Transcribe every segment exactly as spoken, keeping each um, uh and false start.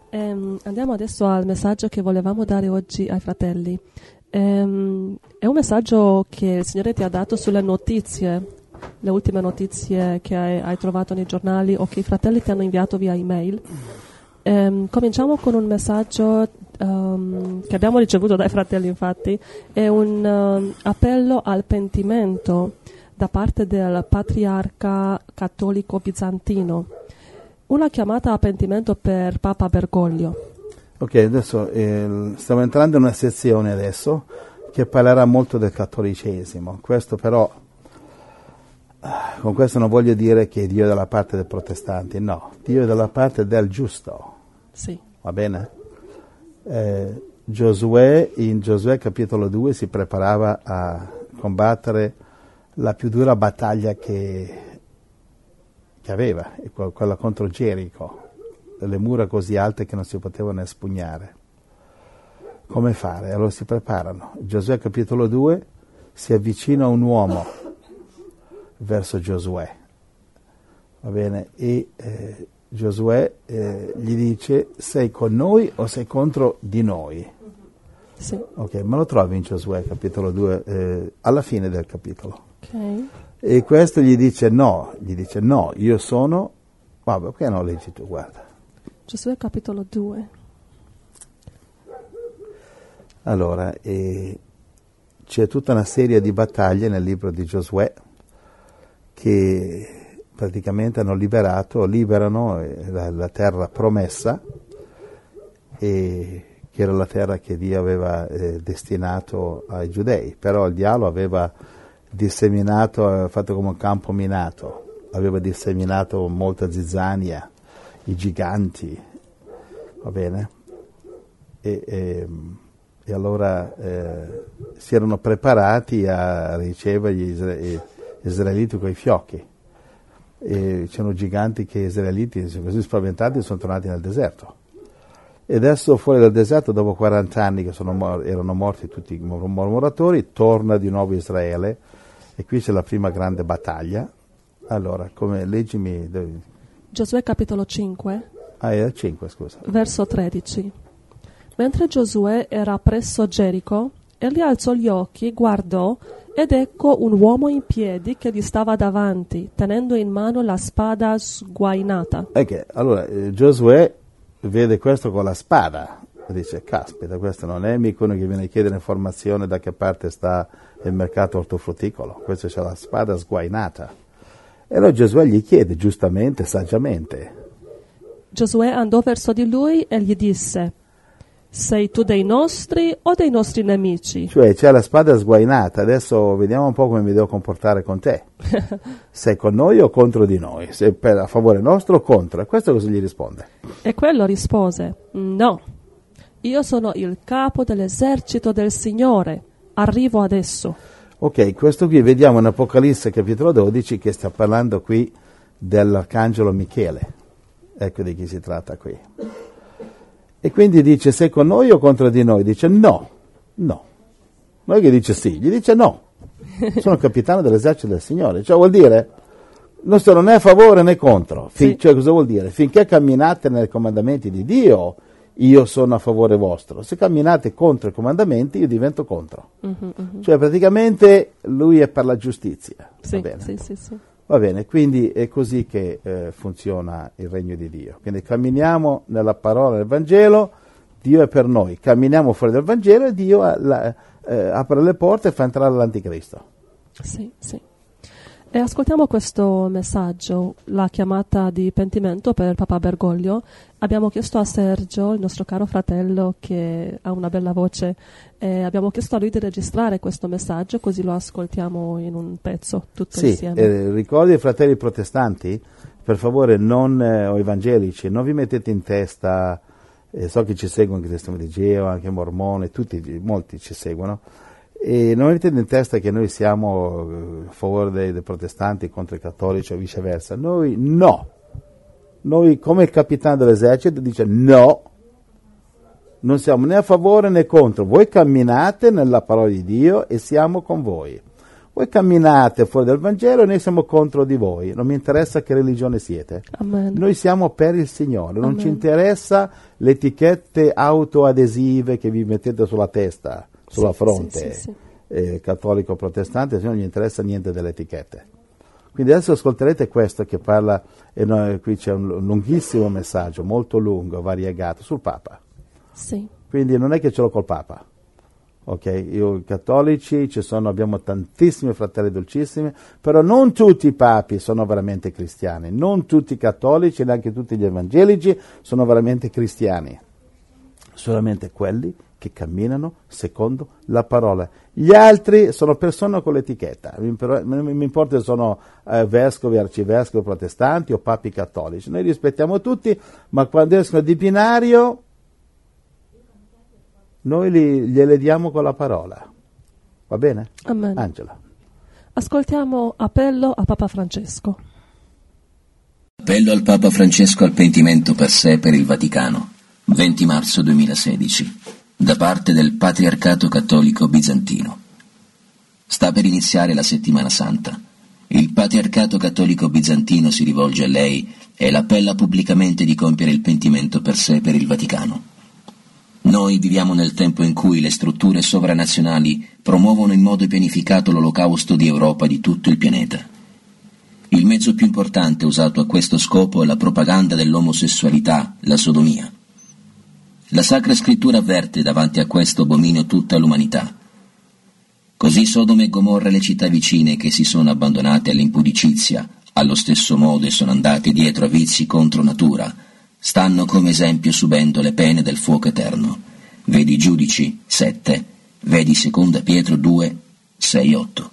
Ehm, andiamo adesso al messaggio che volevamo dare oggi ai fratelli. Ehm, è un messaggio che il Signore ti ha dato sulle notizie, le ultime notizie che hai, hai trovato nei giornali o che i fratelli ti hanno inviato via email. Ehm, cominciamo con un messaggio um, che abbiamo ricevuto dai fratelli, infatti. È un um, appello al pentimento da parte del patriarca cattolico bizantino. Una chiamata a pentimento per Papa Bergoglio. Ok, adesso eh, stiamo entrando in una sezione adesso che parlerà molto del cattolicesimo. Questo però, con questo non voglio dire che Dio è dalla parte dei protestanti, no, Dio è dalla parte del giusto. Sì. Va bene? Eh, Giosuè, in Giosuè capitolo due si preparava a combattere la più dura battaglia che che aveva, quella contro Gerico, le mura così alte che non si potevano espugnare. Come fare? Allora si preparano. Giosuè capitolo due, si avvicina un uomo verso Giosuè, va bene? E eh, Giosuè eh, gli dice: sei con noi o sei contro di noi? Sì. Ok, ma lo trovi in Giosuè capitolo due, eh, alla fine del capitolo. Ok. E questo gli dice no, gli dice no, io sono, vabbè, perché non leggi tu, guarda. Giosuè capitolo due. Allora, eh, c'è tutta una serie di battaglie nel libro di Giosuè che praticamente hanno liberato, liberano eh, la, la terra promessa, e, che era la terra che Dio aveva eh, destinato ai giudei, però il diavolo aveva disseminato, aveva fatto come un campo minato, aveva disseminato molta zizzania, i giganti, va bene? E, e, e allora eh, si erano preparati a ricevere gli, isra- gli israeliti coi fiocchi. E c'erano giganti che gli israeliti sono così spaventati e sono tornati nel deserto. E adesso fuori dal deserto, dopo quaranta anni che sono mor- erano morti tutti i mormoratori, torna di nuovo Israele. E qui c'è la prima grande battaglia. Allora, come leggimi... Giosuè capitolo cinque. Ah, era cinque, scusa. Verso tredici. Mentre Giosuè era presso Gerico, egli alzò gli occhi, guardò, ed ecco un uomo in piedi che gli stava davanti, tenendo in mano la spada sguainata. Ok, allora eh, Giosuè vede questo con la spada. Dice: caspita, questo non è mica uno che viene a chiedere informazione da che parte sta il mercato ortofrutticolo, questo c'ha la spada sguainata. E allora Giosuè gli chiede, giustamente, saggiamente. Giosuè andò verso di lui e gli disse: sei tu dei nostri o dei nostri nemici? Cioè c'è la spada sguainata, adesso vediamo un po' come mi devo comportare con te. Sei con noi o contro di noi? Sei per, a favore nostro o contro? E questo cosa gli risponde? E quello rispose: no. Io sono il capo dell'esercito del Signore, arrivo adesso. Ok, questo qui vediamo in Apocalisse capitolo dodici che sta parlando qui dell'arcangelo Michele. Ecco di chi si tratta qui. E quindi dice: sei con noi o contro di noi? Dice no, no. Noi che dice sì, gli dice no. Sono il capitano dell'esercito del Signore. Cioè vuol dire, nostro non è a favore né contro. Fin- sì. Cioè cosa vuol dire? Finché camminate nei comandamenti di Dio, io sono a favore vostro. Se camminate contro i comandamenti, io divento contro. Uh-huh, uh-huh. Cioè praticamente lui è per la giustizia. Sì, Va bene? Sì, sì, sì. Va bene, quindi è così che eh, funziona il regno di Dio. Quindi camminiamo nella parola del Vangelo, Dio è per noi. Camminiamo fuori dal Vangelo e Dio la, eh, apre le porte e fa entrare l'anticristo. Sì, sì. E ascoltiamo questo messaggio, la chiamata di pentimento per Papa Bergoglio. Abbiamo chiesto a Sergio, il nostro caro fratello che ha una bella voce, eh, abbiamo chiesto a lui di registrare questo messaggio, così lo ascoltiamo in un pezzo tutto sì, insieme. Eh, ricordi ai fratelli protestanti, per favore, non, eh, o evangelici, non vi mettete in testa, eh, so che ci seguono anche Testimoni di Geova, anche Mormoni, tutti, molti ci seguono, e non mettete in testa che noi siamo a favore dei, dei protestanti contro i cattolici o viceversa. Noi no. Noi, come il capitano dell'esercito, dice no, non siamo né a favore né contro. Voi camminate nella parola di Dio e siamo con voi. Voi camminate fuori dal Vangelo e noi siamo contro di voi, non mi interessa che religione siete. Amen. Noi siamo per il Signore, non Amen. ci interessa le etichette autoadesive che vi mettete sulla testa, sulla Sì, fronte, sì, sì, sì. Eh, cattolico protestante, se non gli interessa niente delle etichette. Quindi adesso ascolterete questo che parla, e noi, qui c'è un lunghissimo messaggio, molto lungo, variegato, sul Papa. Sì. Quindi non è che ce l'ho col Papa. Ok, io i cattolici, ci sono, abbiamo tantissimi fratelli dolcissimi, però non tutti i papi sono veramente cristiani, non tutti i cattolici, neanche tutti gli evangelici sono veramente cristiani, solamente quelli che camminano secondo la parola. Gli altri sono persone con l'etichetta, mi, mi importa se sono eh, vescovi, arcivescovi, protestanti o papi cattolici, noi rispettiamo tutti, ma quando escono di binario noi li, gliele diamo con la parola. Va bene? Amen. Angela. Ascoltiamo appello a Papa Francesco. Appello al Papa Francesco al pentimento per sé e per il Vaticano, venti marzo duemilasedici, da parte del Patriarcato Cattolico Bizantino. Sta per iniziare la Settimana Santa. Il Patriarcato Cattolico Bizantino si rivolge a lei e l'appella pubblicamente di compiere il pentimento per sé e per il Vaticano. Noi viviamo nel tempo in cui le strutture sovranazionali promuovono in modo pianificato l'olocausto di Europa e di tutto il pianeta. Il mezzo più importante usato a questo scopo è la propaganda dell'omosessualità, la sodomia. La Sacra Scrittura avverte davanti a questo abominio tutta l'umanità. Così Sodoma e Gomorra e le città vicine che si sono abbandonate all'impudicizia, allo stesso modo e sono andate dietro a vizi contro natura, stanno come esempio subendo le pene del fuoco eterno. Vedi Giudici sette, vedi Seconda Pietro due, sei otto.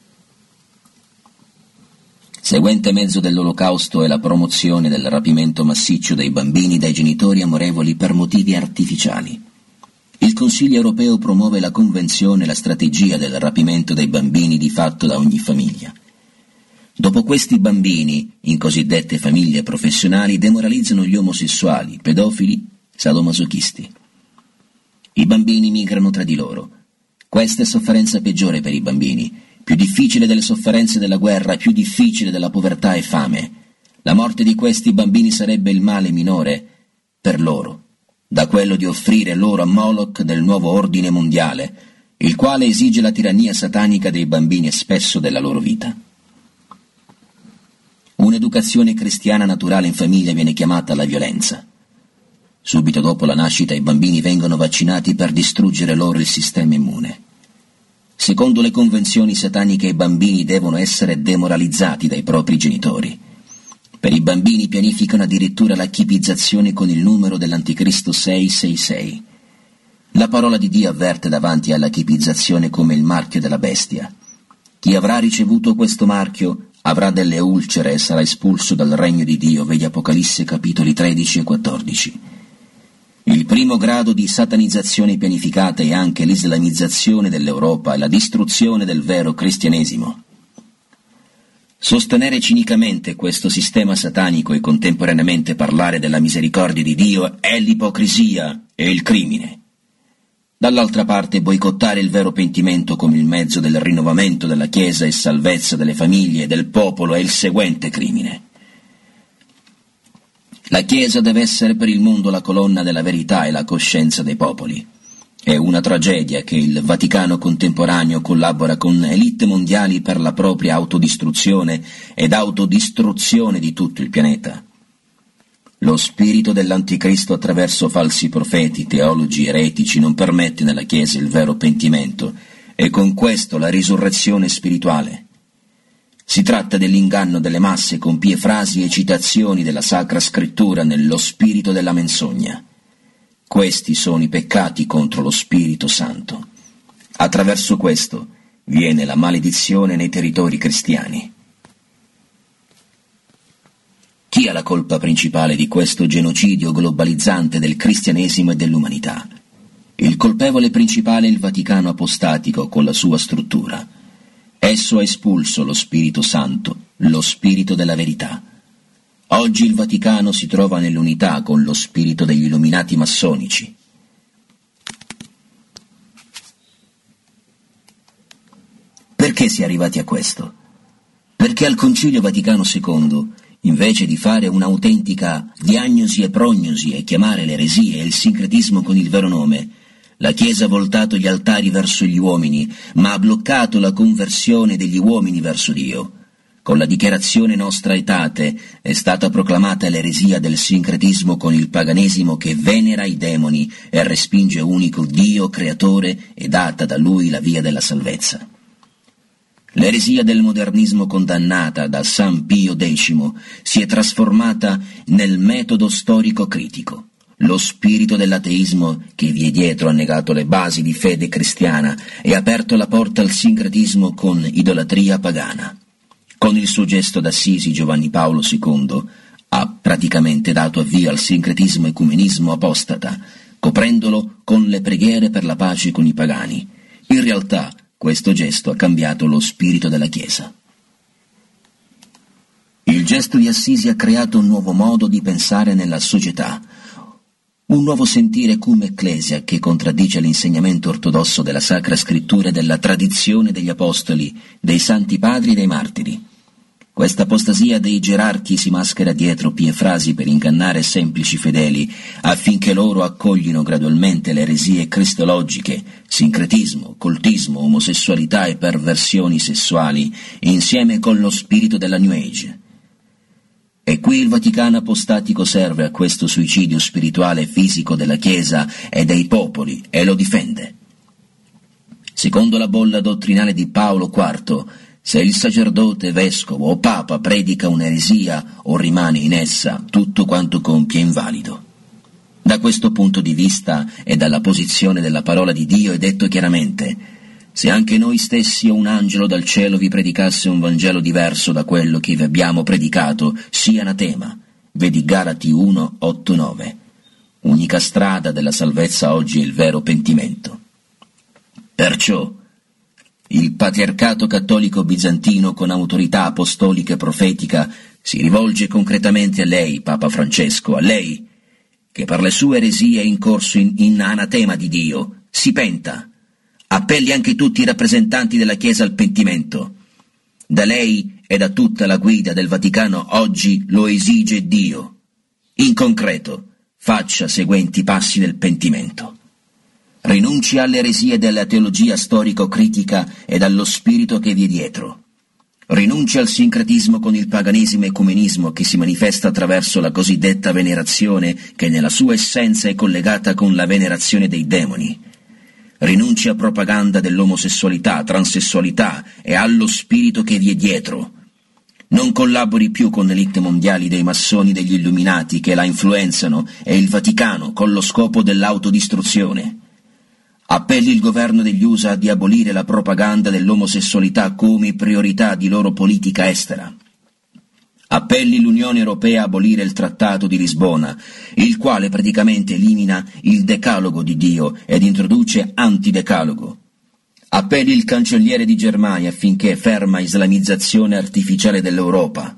Seguente mezzo dell'olocausto è la promozione del rapimento massiccio dei bambini dai genitori amorevoli per motivi artificiali. Il Consiglio europeo promuove la convenzione e la strategia del rapimento dei bambini di fatto da ogni famiglia. Dopo questi bambini, in cosiddette famiglie professionali, demoralizzano gli omosessuali, pedofili, sadomasochisti. I bambini migrano tra di loro. Questa è sofferenza peggiore per i bambini, più difficile delle sofferenze della guerra, più difficile della povertà e fame. La morte di questi bambini sarebbe il male minore per loro, da quello di offrire loro a Moloch del nuovo ordine mondiale, il quale esige la tirannia satanica dei bambini e spesso della loro vita. Un'educazione cristiana naturale in famiglia viene chiamata la violenza. Subito dopo la nascita i bambini vengono vaccinati per distruggere loro il sistema immune. Secondo le convenzioni sataniche i bambini devono essere demoralizzati dai propri genitori. Per i bambini pianificano addirittura la chipizzazione con il numero dell'Anticristo sei sei sei. La parola di Dio avverte davanti alla chipizzazione come il marchio della bestia. Chi avrà ricevuto questo marchio avrà delle ulcere e sarà espulso dal regno di Dio, vedi Apocalisse capitoli tredici e quattordici. Il primo grado di satanizzazione pianificata è anche l'islamizzazione dell'Europa e la distruzione del vero cristianesimo. Sostenere cinicamente questo sistema satanico e contemporaneamente parlare della misericordia di Dio è l'ipocrisia e il crimine. Dall'altra parte, boicottare il vero pentimento come il mezzo del rinnovamento della Chiesa e salvezza delle famiglie e del popolo è il seguente crimine. La Chiesa deve essere per il mondo la colonna della verità e la coscienza dei popoli. È una tragedia che il Vaticano contemporaneo collabora con elite mondiali per la propria autodistruzione ed autodistruzione di tutto il pianeta. Lo spirito dell'Anticristo attraverso falsi profeti, teologi eretici non permette nella Chiesa il vero pentimento e con questo la risurrezione spirituale. Si tratta dell'inganno delle masse con pie frasi e citazioni della Sacra Scrittura nello spirito della menzogna. Questi sono i peccati contro lo Spirito Santo. Attraverso questo viene la maledizione nei territori cristiani. Chi ha la colpa principale di questo genocidio globalizzante del cristianesimo e dell'umanità? Il colpevole principale è il Vaticano apostatico con la sua struttura. Esso ha espulso lo Spirito Santo, lo Spirito della verità. Oggi il Vaticano si trova nell'unità con lo spirito degli illuminati massonici. Per Perché si è arrivati a questo? Perché al Concilio Vaticano secondo, invece di fare un'autentica diagnosi e prognosi e chiamare l'eresia e il sincretismo con il vero nome, la Chiesa ha voltato gli altari verso gli uomini, ma ha bloccato la conversione degli uomini verso Dio. Con la dichiarazione Nostra Aetate è stata proclamata l'eresia del sincretismo con il paganesimo che venera i demoni e respinge unico Dio creatore e data da Lui la via della salvezza. L'eresia del modernismo condannata da San Pio X si è trasformata nel metodo storico critico. Lo spirito dell'ateismo che vi è dietro ha negato le basi di fede cristiana e ha aperto la porta al sincretismo con idolatria pagana. Con il suo gesto d'Assisi Giovanni Paolo secondo ha praticamente dato avvio al sincretismo ecumenismo apostata, coprendolo con le preghiere per la pace con i pagani. In realtà questo gesto ha cambiato lo spirito della Chiesa. Il gesto di Assisi ha creato un nuovo modo di pensare nella società, un nuovo sentire cum ecclesia che contraddice l'insegnamento ortodosso della Sacra Scrittura e della tradizione degli Apostoli, dei Santi Padri e dei Martiri. Questa apostasia dei gerarchi si maschera dietro pie frasi per ingannare semplici fedeli, affinché loro accoglino gradualmente le eresie cristologiche, sincretismo, cultismo, omosessualità e perversioni sessuali, insieme con lo spirito della New Age. E qui il Vaticano apostatico serve a questo suicidio spirituale e fisico della Chiesa e dei popoli e lo difende. Secondo la bolla dottrinale di Paolo quarto, se il sacerdote, vescovo o papa predica un'eresia o rimane in essa, tutto quanto compie è invalido. Da questo punto di vista e dalla posizione della parola di Dio è detto chiaramente: se anche noi stessi o un angelo dal cielo vi predicasse un Vangelo diverso da quello che vi abbiamo predicato, sia anatema. Vedi Galati uno, otto, nove. Unica strada della salvezza oggi è il vero pentimento. Perciò il patriarcato cattolico bizantino con autorità apostolica e profetica si rivolge concretamente a lei, Papa Francesco, a lei, che per le sue eresie è incorso in, in anatema di Dio. Si penta. Appelli anche tutti i rappresentanti della Chiesa al pentimento. Da lei e da tutta la guida del Vaticano oggi lo esige Dio. In concreto, faccia seguenti passi del pentimento. Rinunci alle eresie della teologia storico-critica e dallo spirito che vi è dietro. Rinunci al sincretismo con il paganesimo e ecumenismo che si manifesta attraverso la cosiddetta venerazione che nella sua essenza è collegata con la venerazione dei demoni. Rinunci a propaganda dell'omosessualità, transessualità e allo spirito che vi è dietro. Non collabori più con l'elite mondiali dei massoni degli illuminati che la influenzano e il Vaticano con lo scopo dell'autodistruzione. Appelli il governo degli U S A di abolire la propaganda dell'omosessualità come priorità di loro politica estera. Appelli l'Unione Europea a abolire il Trattato di Lisbona, il quale praticamente elimina il decalogo di Dio ed introduce antidecalogo. Appelli il cancelliere di Germania affinché ferma islamizzazione artificiale dell'Europa.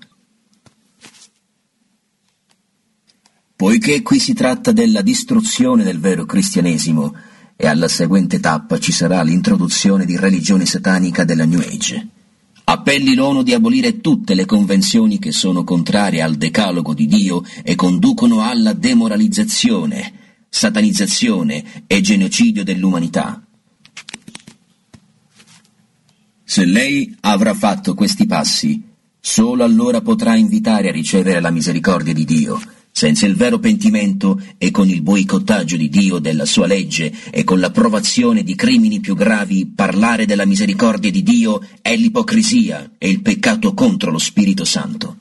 Poiché qui si tratta della distruzione del vero cristianesimo, e alla seguente tappa ci sarà l'introduzione di religione satanica della New Age. Appelli l'ONU di abolire tutte le convenzioni che sono contrarie al decalogo di Dio e conducono alla demoralizzazione, satanizzazione e genocidio dell'umanità. Se lei avrà fatto questi passi, solo allora potrà invitare a ricevere la misericordia di Dio. Senza il vero pentimento e con il boicottaggio di Dio della sua legge e con l'approvazione di crimini più gravi, parlare della misericordia di Dio è l'ipocrisia e il peccato contro lo Spirito Santo.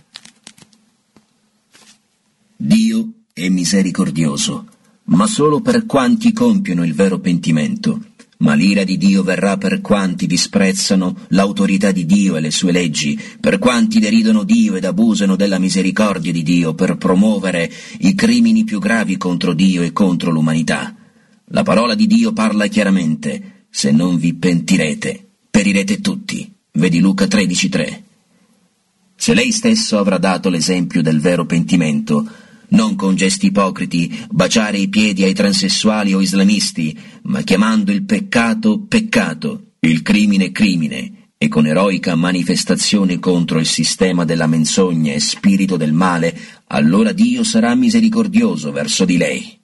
Dio è misericordioso, ma solo per quanti compiono il vero pentimento. Ma l'ira di Dio verrà per quanti disprezzano l'autorità di Dio e le sue leggi, per quanti deridono Dio ed abusano della misericordia di Dio per promuovere i crimini più gravi contro Dio e contro l'umanità. La parola di Dio parla chiaramente: se non vi pentirete, perirete tutti. Vedi Luca tredici tre. Se lei stesso avrà dato l'esempio del vero pentimento, non con gesti ipocriti, baciare i piedi ai transessuali o islamisti, ma chiamando il peccato peccato, il crimine crimine, e con eroica manifestazione contro il sistema della menzogna e spirito del male, allora Dio sarà misericordioso verso di lei.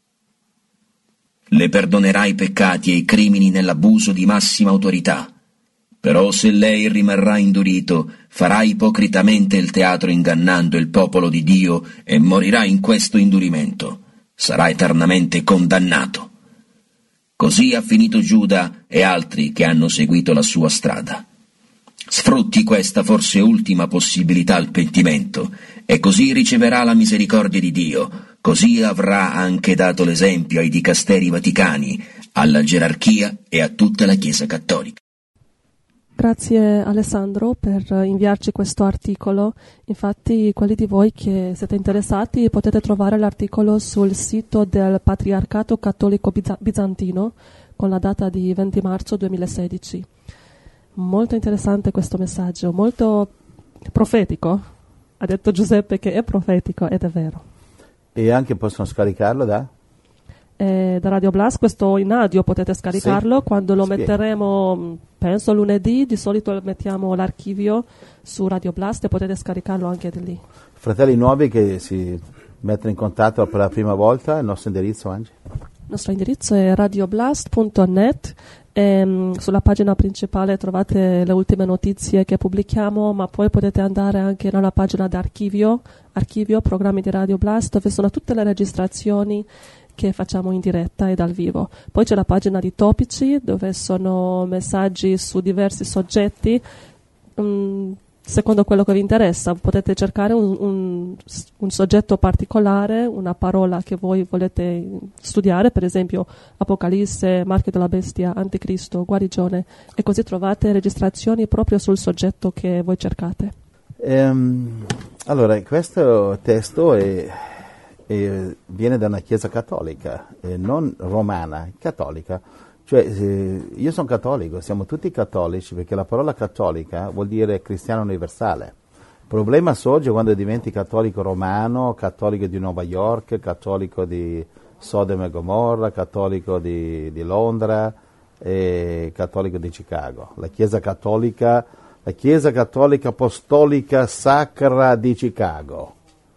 Le perdonerà i peccati e i crimini nell'abuso di massima autorità. Però se lei rimarrà indurito, farà ipocritamente il teatro ingannando il popolo di Dio e morirà in questo indurimento. Sarà eternamente condannato. Così ha finito Giuda e altri che hanno seguito la sua strada. Sfrutti questa forse ultima possibilità al pentimento, e così riceverà la misericordia di Dio, così avrà anche dato l'esempio ai dicasteri vaticani, alla gerarchia e a tutta la Chiesa cattolica. Grazie Alessandro per inviarci questo articolo. Infatti quelli di voi che siete interessati potete trovare l'articolo sul sito del Patriarcato Cattolico Biz- Bizantino con la data di venti marzo duemilasedici. Molto interessante questo messaggio, molto profetico. Ha detto Giuseppe che è profetico ed è vero. E anche possono scaricarlo da? Eh, da Radio Blast, questo in audio potete scaricarlo, sì. Quando lo Spiega. metteremo, penso lunedì, di solito mettiamo l'archivio su Radio Blast e potete scaricarlo anche di lì. Fratelli nuovi che si mettono in contatto per la prima volta, il nostro indirizzo, Angie? Il nostro indirizzo è radioblast punto net. E, sulla pagina principale trovate le ultime notizie che pubblichiamo, ma poi potete andare anche nella pagina d'archivio, archivio, programmi di Radio Blast, dove sono tutte le registrazioni che facciamo in diretta e dal vivo. Poi c'è la pagina di topici, dove sono messaggi su diversi soggetti. Um, secondo quello che vi interessa, potete cercare un, un, un soggetto particolare, una parola che voi volete studiare, per esempio Apocalisse, Marchio della Bestia, Anticristo, guarigione, e così trovate registrazioni proprio sul soggetto che voi cercate. Ehm, allora, questo testo è, è, viene da una chiesa cattolica, eh, non romana, cattolica. Cioè, eh, io sono cattolico, siamo tutti cattolici, perché la parola cattolica vuol dire cristiano universale. Il problema sorge quando diventi cattolico romano, cattolico di New York, cattolico di Sodoma e Gomorra, cattolico di, di Londra e cattolico di Chicago. La Chiesa cattolica, la Chiesa cattolica apostolica sacra di Chicago,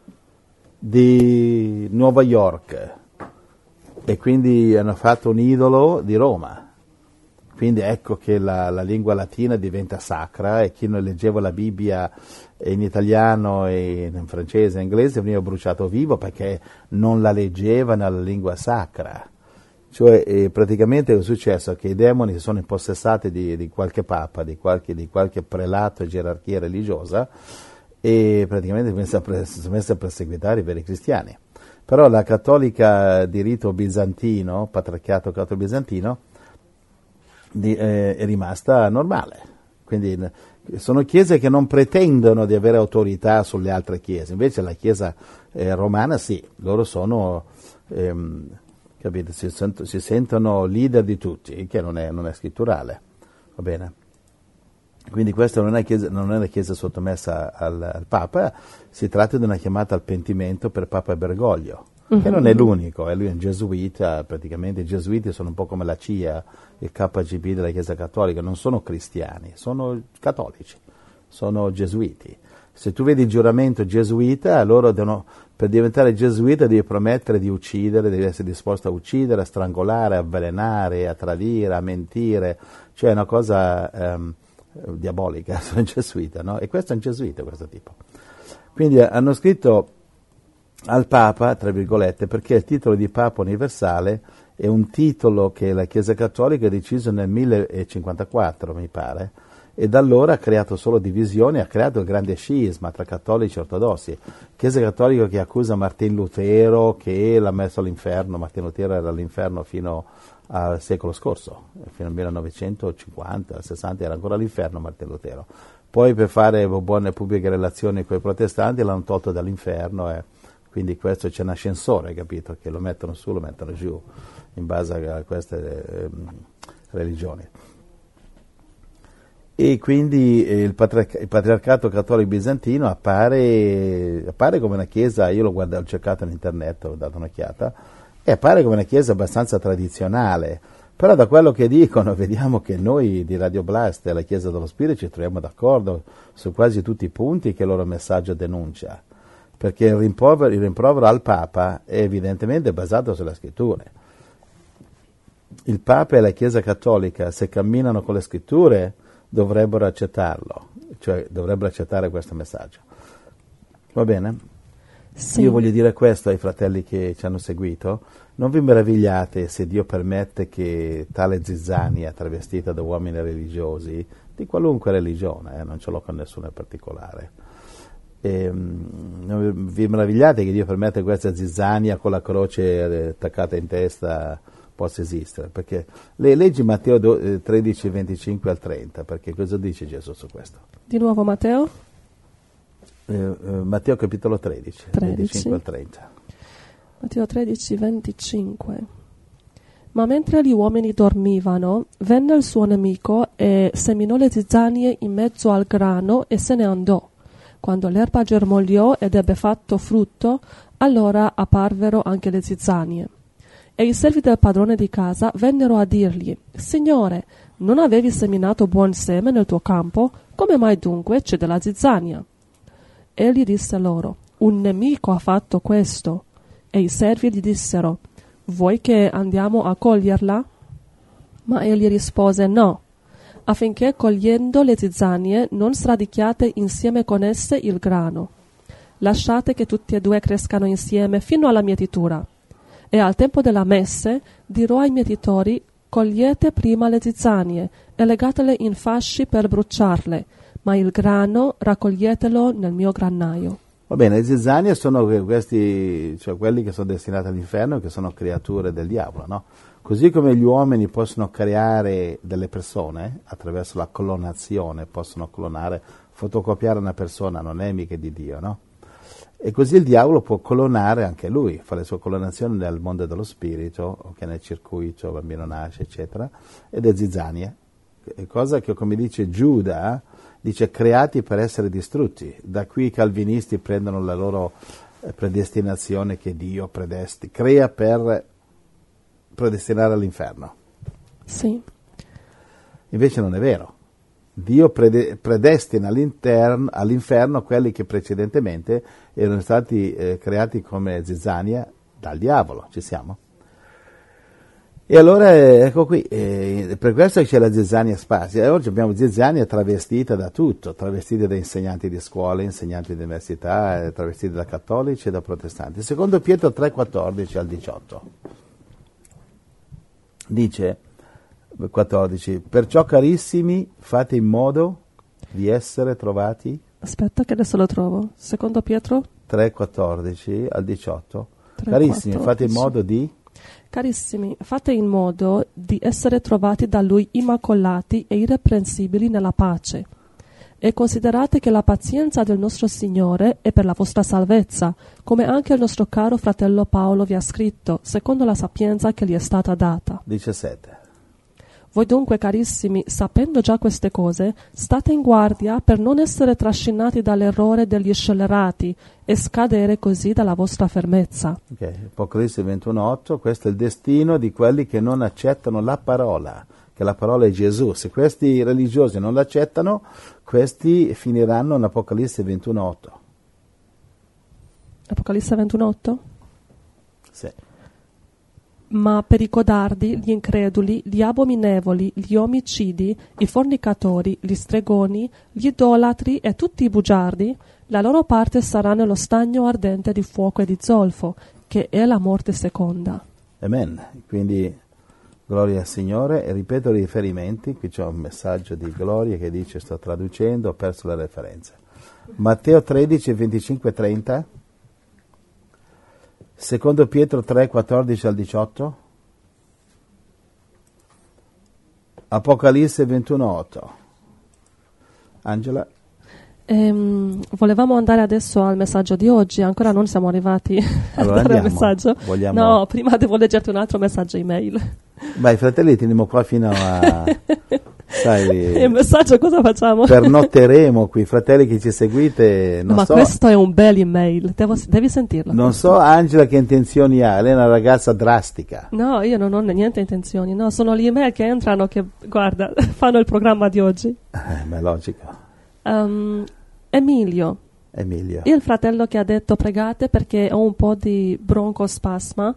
di New York, e quindi hanno fatto un idolo di Roma. Quindi ecco che la, la lingua latina diventa sacra, e chi non leggeva la Bibbia in italiano, e in francese e in inglese veniva bruciato vivo perché non la leggeva nella lingua sacra. Cioè eh, praticamente è successo che i demoni si sono impossessati di, di qualche papa, di qualche, di qualche prelato e gerarchia religiosa, e praticamente si sono messi a perseguitare i veri cristiani. Però la cattolica di rito bizantino, patriarcato cattolico bizantino, di, eh, è rimasta normale. Quindi sono chiese che non pretendono di avere autorità sulle altre chiese, invece la chiesa eh, romana sì, loro sono, ehm, capite, si, sent- si sentono leader di tutti, che non è, non è scritturale, va bene? Quindi questa non è, chiesa, non è una chiesa sottomessa al, al Papa, si tratta di una chiamata al pentimento per Papa Bergoglio, uh-huh. che non è l'unico, è lui un gesuita, praticamente i gesuiti sono un po' come la C I A, il K G B della Chiesa Cattolica, non sono cristiani, sono cattolici, sono gesuiti. Se tu vedi il giuramento gesuita, loro devono, per diventare gesuita devi promettere di uccidere, devi essere disposto a uccidere, a strangolare, a avvelenare, a tradire, a mentire, cioè è una cosa... Um, diabolica, sono gesuita, no? E questo è un gesuita, questo tipo. Quindi hanno scritto al Papa, tra virgolette, perché il titolo di Papa universale è un titolo che la Chiesa Cattolica ha deciso nel millecinquantaquattro, mi pare, e da allora ha creato solo divisioni, ha creato il grande scisma tra cattolici e ortodossi. Chiesa Cattolica che accusa Martin Lutero che l'ha messo all'inferno, Martin Lutero era all'inferno fino al secolo scorso, fino al millenovecentocinquanta, sessanta era ancora all'inferno Martin Lutero. Poi per fare buone pubbliche relazioni con i protestanti l'hanno tolto dall'inferno, e quindi questo c'è un ascensore, capito, che lo mettono su, lo mettono giù in base a queste eh, religioni. E quindi eh, il, patriarca- il patriarcato cattolico bizantino appare, appare come una chiesa, io l'ho guardato, ho cercato in internet, ho dato un'occhiata, e appare come una chiesa abbastanza tradizionale, Però da quello che dicono vediamo che noi di Radio Blast e la Chiesa dello Spirito ci troviamo d'accordo su quasi tutti i punti che il loro messaggio denuncia, perché il rimprovero, il rimprovero al Papa è evidentemente basato sulle scritture. Il Papa e la Chiesa Cattolica, se camminano con le scritture, dovrebbero accettarlo, cioè dovrebbero accettare questo messaggio. Va bene? Sì. Io voglio dire questo ai fratelli che ci hanno seguito: non vi meravigliate se Dio permette che tale zizzania travestita da uomini religiosi, di qualunque religione, eh, non ce l'ho con nessuno in particolare, e, non vi meravigliate che Dio permette questa zizzania con la croce attaccata in testa possa esistere, perché le leggi Matteo tredici, venticinque al trenta, perché cosa dice Gesù su questo? Di nuovo Matteo? Eh, eh, Matteo capitolo tredici, tredici. venticinque al trenta. Matteo tredici, venticinque. Ma mentre gli uomini dormivano, venne il suo nemico e seminò le zizzanie in mezzo al grano e se ne andò. Quando l'erba germogliò ed ebbe fatto frutto, allora apparvero anche le zizzanie. E i servi del padrone di casa vennero a dirgli: Signore, non avevi seminato buon seme nel tuo campo? Come mai dunque c'è della zizzania? Egli disse loro: Un nemico ha fatto questo. E i servi gli dissero: Vuoi che andiamo a coglierla? Ma egli rispose: No, affinché cogliendo le zizzanie non sradichiate insieme con esse il grano. Lasciate che tutti e due crescano insieme fino alla mietitura. E al tempo della messe dirò ai mietitori: Cogliete prima le zizzanie e legatele in fasci per bruciarle, ma il grano raccoglietelo nel mio granaio. Va bene, le zizzanie sono questi, cioè quelli che sono destinati all'inferno, che sono creature del diavolo, no? Così come gli uomini possono creare delle persone attraverso la clonazione, possono clonare, fotocopiare una persona, non è mica di Dio, no? E così il diavolo può clonare anche lui, fare le sue clonazioni nel mondo dello spirito, o che nel circuito, il bambino nasce, eccetera, ed è zizzanie, cosa che, come dice Giuda, dice creati per essere distrutti. Da qui i calvinisti prendono la loro predestinazione che Dio predesti, crea per predestinare all'inferno. Sì. Invece non è vero. Dio prede- predestina all'inferno quelli che precedentemente erano stati eh, creati come zizzania dal diavolo. Ci siamo? E allora ecco qui, eh, per questo c'è la zizzania spazio. E oggi abbiamo zizzania travestita da tutto, travestita da insegnanti di scuole, insegnanti di università, eh, travestita da cattolici e da protestanti. Secondo Pietro tre, quattordici al diciotto dice, quattordici, perciò carissimi fate in modo di essere trovati. Aspetta che adesso lo trovo. Secondo Pietro tre, quattordici al diciotto. tre, Carissimi, quattordici. fate in modo di... Carissimi, fate in modo di essere trovati da Lui immacolati e irreprensibili nella pace. E considerate che la pazienza del nostro Signore è per la vostra salvezza, come anche il nostro caro fratello Paolo vi ha scritto, secondo la sapienza che gli è stata data. diciassette. Voi dunque, carissimi, sapendo già queste cose, state in guardia per non essere trascinati dall'errore degli scellerati e scadere così dalla vostra fermezza. Okay. Apocalisse ventuno otto, questo è il destino di quelli che non accettano la parola, che la parola è Gesù. Se questi religiosi non l'accettano, questi finiranno in Apocalisse ventuno otto. Apocalisse ventuno otto? Sì. Ma per i codardi, gli increduli, gli abominevoli, gli omicidi, i fornicatori, gli stregoni, gli idolatri e tutti i bugiardi, la loro parte sarà nello stagno ardente di fuoco e di zolfo, che è la morte seconda. Amen. Quindi gloria al Signore. E ripeto i riferimenti, qui c'è un messaggio di gloria che dice, sto traducendo, ho perso le referenze. Matteo tredici, venticinque, trenta. Secondo Pietro tre, quattordici al diciotto. Apocalisse ventuno otto. Angela? Ehm, volevamo andare adesso al messaggio di oggi, ancora non siamo arrivati Allora al andiamo. messaggio. Vogliamo... No, prima devo leggerti un altro messaggio email. Beh, i fratelli teniamo qua fino a sai, il messaggio cosa facciamo? pernotteremo qui, fratelli che ci seguite, non Ma so, questo è un bel email, Devo, devi sentirlo. non so Angela che intenzioni ha, lei è una ragazza drastica. No, io non ho niente intenzioni, no, sono gli email che entrano che, guarda, fanno il programma di oggi. Eh, ma è logico. Um, Emilio, Emilio. il fratello che ha detto pregate perché ho un po' di broncospasma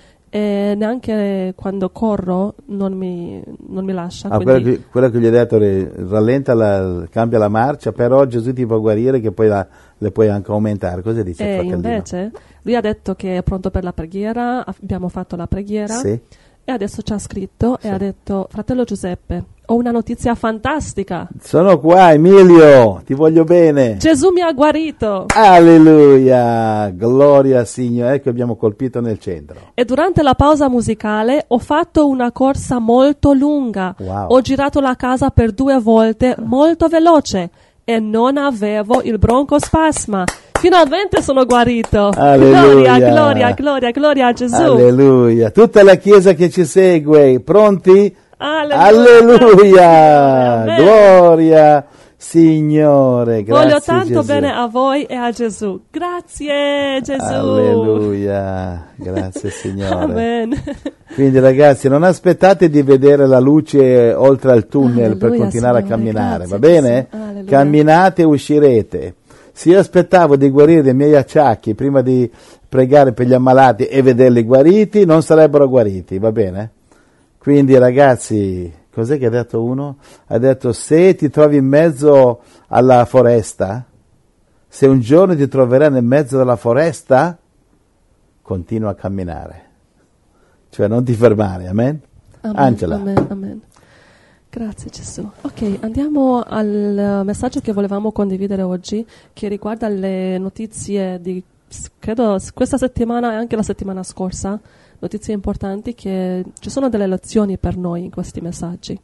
e neanche quando corro non mi, non mi lascia. Ah, quindi... quello, che, quello che gli ho detto, rallenta, la, cambia la marcia, però Gesù ti può guarire che poi la, le puoi anche aumentare. Cosa dice il E fratellino? invece lui ha detto che è pronto per la preghiera, abbiamo fatto la preghiera Sì. e adesso ci ha scritto Sì. e ha detto: fratello Giuseppe, ho una notizia fantastica. Sono qua, Emilio, ti voglio bene. Gesù mi ha guarito. Alleluia, gloria al Signore, ecco abbiamo colpito nel centro. E durante la pausa musicale ho fatto una corsa molto lunga. Wow. Ho girato la casa per due volte molto veloce e non avevo il broncospasma. Finalmente sono guarito. Alleluia. Gloria, gloria, gloria, gloria a Gesù. Alleluia, tutta la Chiesa che ci segue, pronti? Alleluia. Alleluia, Amen. gloria Signore, grazie Voglio tanto Gesù. bene a voi e a Gesù. Grazie Gesù. Alleluia, grazie Signore. Amen. Quindi ragazzi, non aspettate di vedere la luce oltre al tunnel Alleluia, per continuare Signore, a camminare, grazie, va bene? Gesù. Alleluia. Camminate e uscirete. Se io aspettavo di guarire dei miei acciacchi prima di pregare per gli ammalati e vederli guariti, non sarebbero guariti, va bene? Quindi ragazzi, cos'è che ha detto uno? Ha detto: se ti trovi in mezzo alla foresta, se un giorno ti troverai nel mezzo della foresta, continua a camminare. Cioè non ti fermare, amen? Amen, Angela. amen, amen. Grazie Gesù. Ok, andiamo al messaggio che volevamo condividere oggi, che riguarda le notizie di, credo, questa settimana e anche la settimana scorsa, notizie importanti, che ci sono delle lezioni per noi in questi messaggi.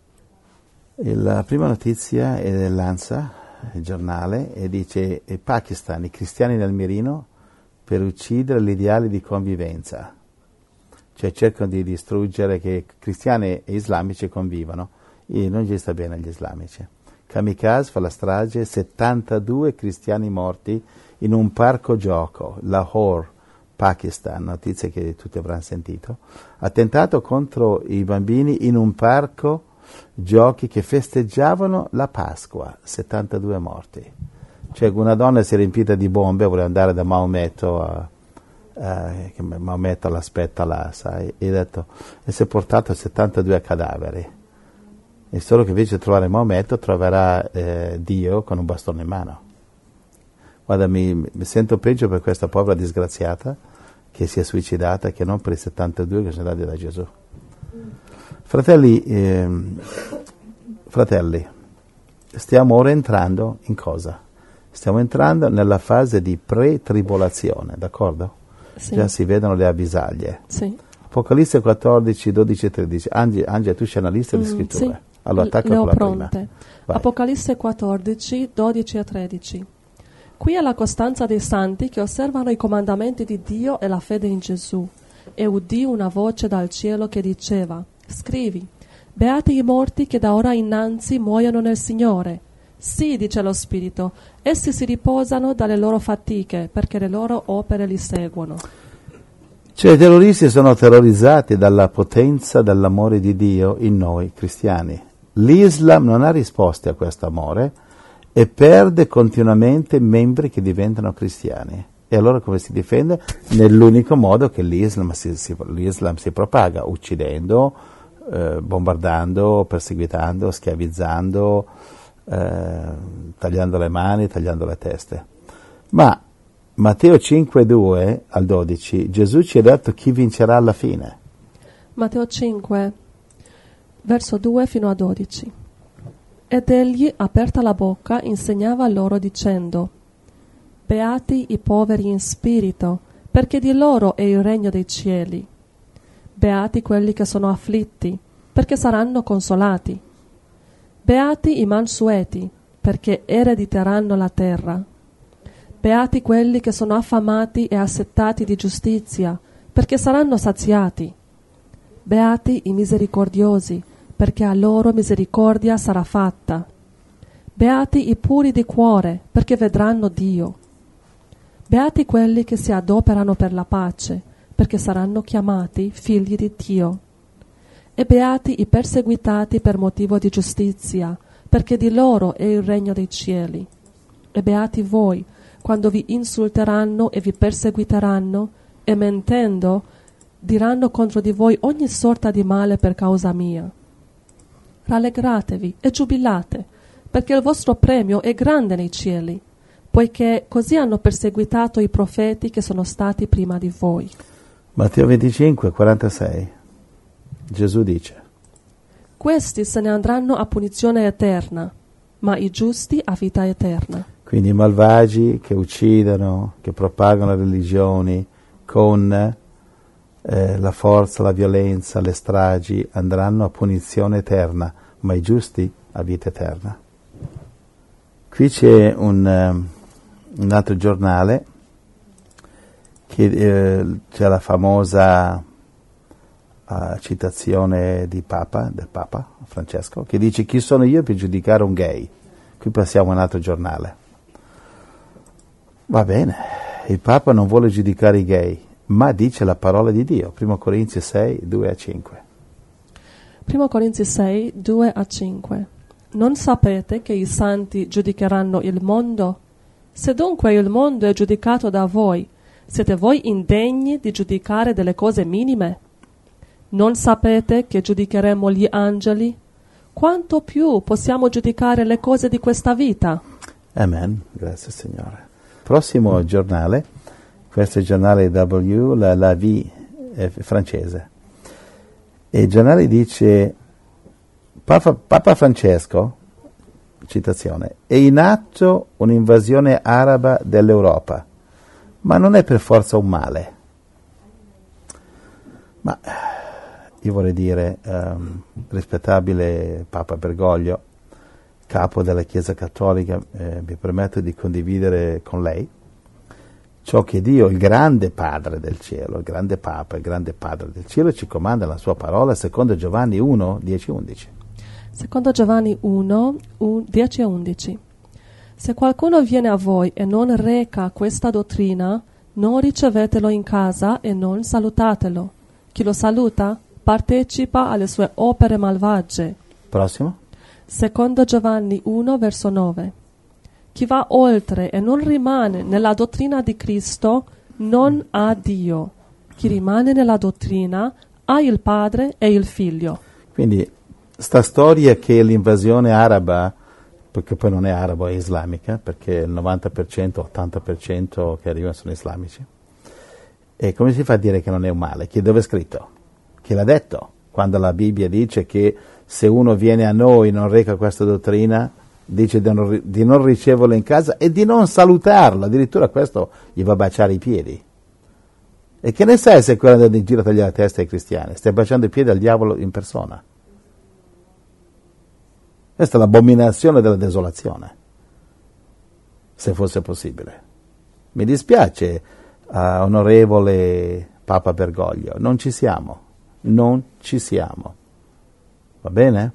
La prima notizia è dell'ANSA, il giornale, e dice: il Pakistan, i cristiani nel mirino per uccidere l'ideale di convivenza. Cioè cercano di distruggere che cristiani e islamici convivano. E non gli sta bene agli islamici. Kamikaze fa la strage, settantadue cristiani morti in un parco gioco, Lahore, Pakistan, notizia che tutti avranno sentito. Attentato contro i bambini in un parco giochi che festeggiavano la Pasqua, settantadue morti. Cioè una donna si è riempita di bombe, voleva andare da Maometto, a, a, che Maometto l'aspetta là, sai, e ha detto, e si è portato settantadue cadaveri. E solo che invece di trovare Maometto troverà eh, Dio con un bastone in mano. Guarda, mi, mi sento peggio per questa povera disgraziata che si è suicidata che non per i settantadue che sono andati da Gesù. Fratelli, ehm, fratelli, stiamo ora entrando in cosa? Stiamo entrando nella fase di pre-tribolazione, d'accordo? Sì. Già si vedono le avvisaglie. Sì. Apocalisse quattordici, dodici e tredici. Angie, Angie, tu sei una lista di Mm, scritture. sì. Allora attacca Le ho con la pronte. prima. Vai. Apocalisse quattordici, dodici e tredici. Qui è la costanza dei santi che osservano i comandamenti di Dio e la fede in Gesù. E udì una voce dal cielo che diceva: scrivi, beati i morti che da ora innanzi muoiono nel Signore. Sì, dice lo Spirito, essi si riposano dalle loro fatiche, perché le loro opere li seguono. Cioè i terroristi sono terrorizzati dalla potenza dell'amore di Dio in noi cristiani. L'Islam non ha risposte a questo amore e perde continuamente membri che diventano cristiani. E allora come si difende? Nell'unico modo che l'Islam si, si, l'Islam si propaga, uccidendo, eh, bombardando, perseguitando, schiavizzando, eh, tagliando le mani, tagliando le teste. Ma Matteo cinque, due al dodici, Gesù ci ha detto chi vincerà alla fine. Matteo cinque, verso due fino a dodici. Ed egli, aperta la bocca, insegnava loro dicendo: beati i poveri in spirito, perché di loro è il regno dei cieli. Beati quelli che sono afflitti, perché saranno consolati. Beati i mansueti, perché erediteranno la terra. Beati quelli che sono affamati e assetati di giustizia, perché saranno saziati. Beati i misericordiosi, perché a loro misericordia sarà fatta. Beati i puri di cuore, perché vedranno Dio. Beati quelli che si adoperano per la pace, perché saranno chiamati figli di Dio. E beati i perseguitati per motivo di giustizia, perché di loro è il regno dei cieli. E beati voi, quando vi insulteranno e vi perseguiteranno, e mentendo diranno contro di voi ogni sorta di male per causa mia. Rallegratevi e giubilate, perché il vostro premio è grande nei cieli, poiché così hanno perseguitato i profeti che sono stati prima di voi. Matteo venticinque, quarantasei. Gesù dice: Questi se ne andranno a punizione eterna, ma i giusti a vita eterna. Quindi i malvagi che uccidono, che propagano religioni con eh, la forza, la violenza, le stragi, andranno a punizione eterna, ma i giusti a vita eterna. Qui c'è un, um, un altro giornale, che eh, c'è la famosa uh, citazione di Papa, del Papa Francesco, che dice: chi sono io per giudicare un gay? Qui passiamo a un altro giornale. Va bene, il Papa non vuole giudicare i gay, ma dice la parola di Dio, primo Corinzi sei, due a cinque. primo Corinzi sei, due a cinque. Non sapete che i santi giudicheranno il mondo? Se dunque il mondo è giudicato da voi, siete voi indegni di giudicare delle cose minime? Non sapete che giudicheremo gli angeli? Quanto più possiamo giudicare le cose di questa vita? Amen, grazie Signore. Prossimo giornale, questo è il giornale W, la, la V è francese. E il giornale dice: Papa, Papa Francesco, citazione, è in atto un'invasione araba dell'Europa, ma non è per forza un male. Ma io vorrei dire, um, rispettabile Papa Bergoglio, capo della Chiesa Cattolica, eh, mi permetto di condividere con lei ciò che Dio, il grande Padre del cielo, il grande Papa, il grande Padre del cielo, ci comanda la sua parola, secondo Giovanni uno, dieci undici. Secondo Giovanni uno, dieci e undici. Se qualcuno viene a voi e non reca questa dottrina, non ricevetelo in casa e non salutatelo. Chi lo saluta partecipa alle sue opere malvagie. Prossimo. Secondo Giovanni uno, verso nove. Chi va oltre e non rimane nella dottrina di Cristo non ha Dio. Chi rimane nella dottrina ha il Padre e il Figlio. Quindi sta storia che l'invasione araba, perché poi non è arabo, è islamica, perché il novanta per cento, ottanta per cento che arrivano sono islamici. E come si fa a dire che non è un male? Chi dove è scritto? Chi l'ha detto? Quando la Bibbia dice che se uno viene a noi e non reca questa dottrina, dice di non, di non riceverlo in casa e di non salutarlo, addirittura questo gli va a baciare i piedi. E che ne sai se quello andando in giro a tagliare la testa ai cristiani? Stai baciando i piedi al diavolo in persona. Questa è l'abominazione della desolazione, se fosse possibile. Mi dispiace, uh, onorevole Papa Bergoglio, non ci siamo, non ci siamo. Va bene?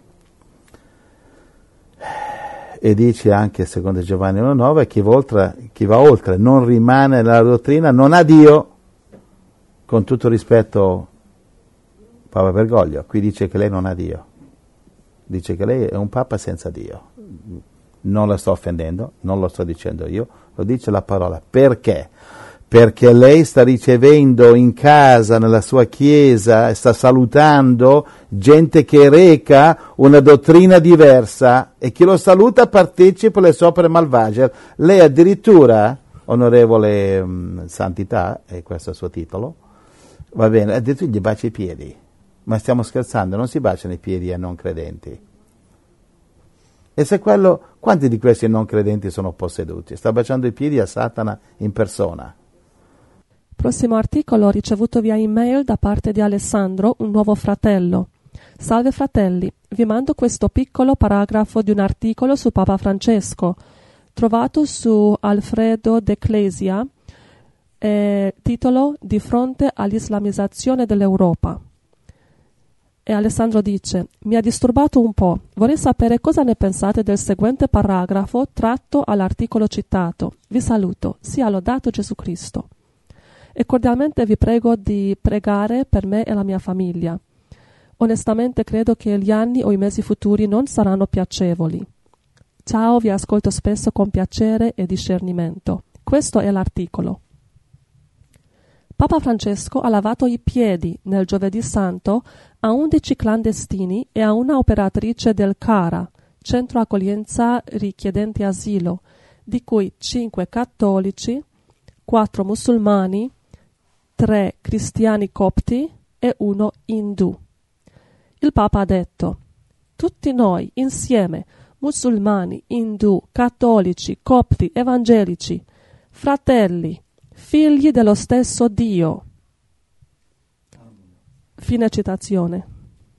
E dice anche, secondo Giovanni uno nove, chi va oltre, chi va oltre non rimane nella dottrina, non ha Dio. Con tutto rispetto, Papa Bergoglio, qui dice che lei non ha Dio. Dice che lei è un Papa senza Dio. Non la sto offendendo, non lo sto dicendo io, lo dice la parola. Perché? Perché lei sta ricevendo in casa, nella sua chiesa, sta salutando gente che reca una dottrina diversa e chi lo saluta partecipa alle sue opere malvagie. Lei addirittura, onorevole mh, Santità, e questo è il suo titolo, va bene, addirittura gli bacia i piedi. Ma stiamo scherzando, non si baciano i piedi ai non credenti. E se quello, quanti di questi non credenti sono posseduti? Sta baciando i piedi a Satana in persona. Prossimo articolo ricevuto via email da parte di Alessandro, un nuovo fratello. Salve fratelli, vi mando questo piccolo paragrafo di un articolo su Papa Francesco, trovato su Alfredo d'Ecclesia, eh, titolo Di fronte all'islamizzazione dell'Europa. E Alessandro dice: mi ha disturbato un po', vorrei sapere cosa ne pensate del seguente paragrafo tratto all'articolo citato. Vi saluto, sia lodato Gesù Cristo. E cordialmente vi prego di pregare per me e la mia famiglia. Onestamente credo che gli anni o i mesi futuri non saranno piacevoli. Ciao, vi ascolto spesso con piacere e discernimento. Questo è l'articolo. Papa Francesco ha lavato i piedi nel Giovedì Santo a undici clandestini e a una operatrice del CARA, Centro Accoglienza Richiedenti Asilo, di cui cinque cattolici, quattro musulmani, tre cristiani copti e uno indù. Il Papa ha detto: tutti noi insieme, musulmani, indù, cattolici, copti, evangelici, fratelli, figli dello stesso Dio. Fine citazione.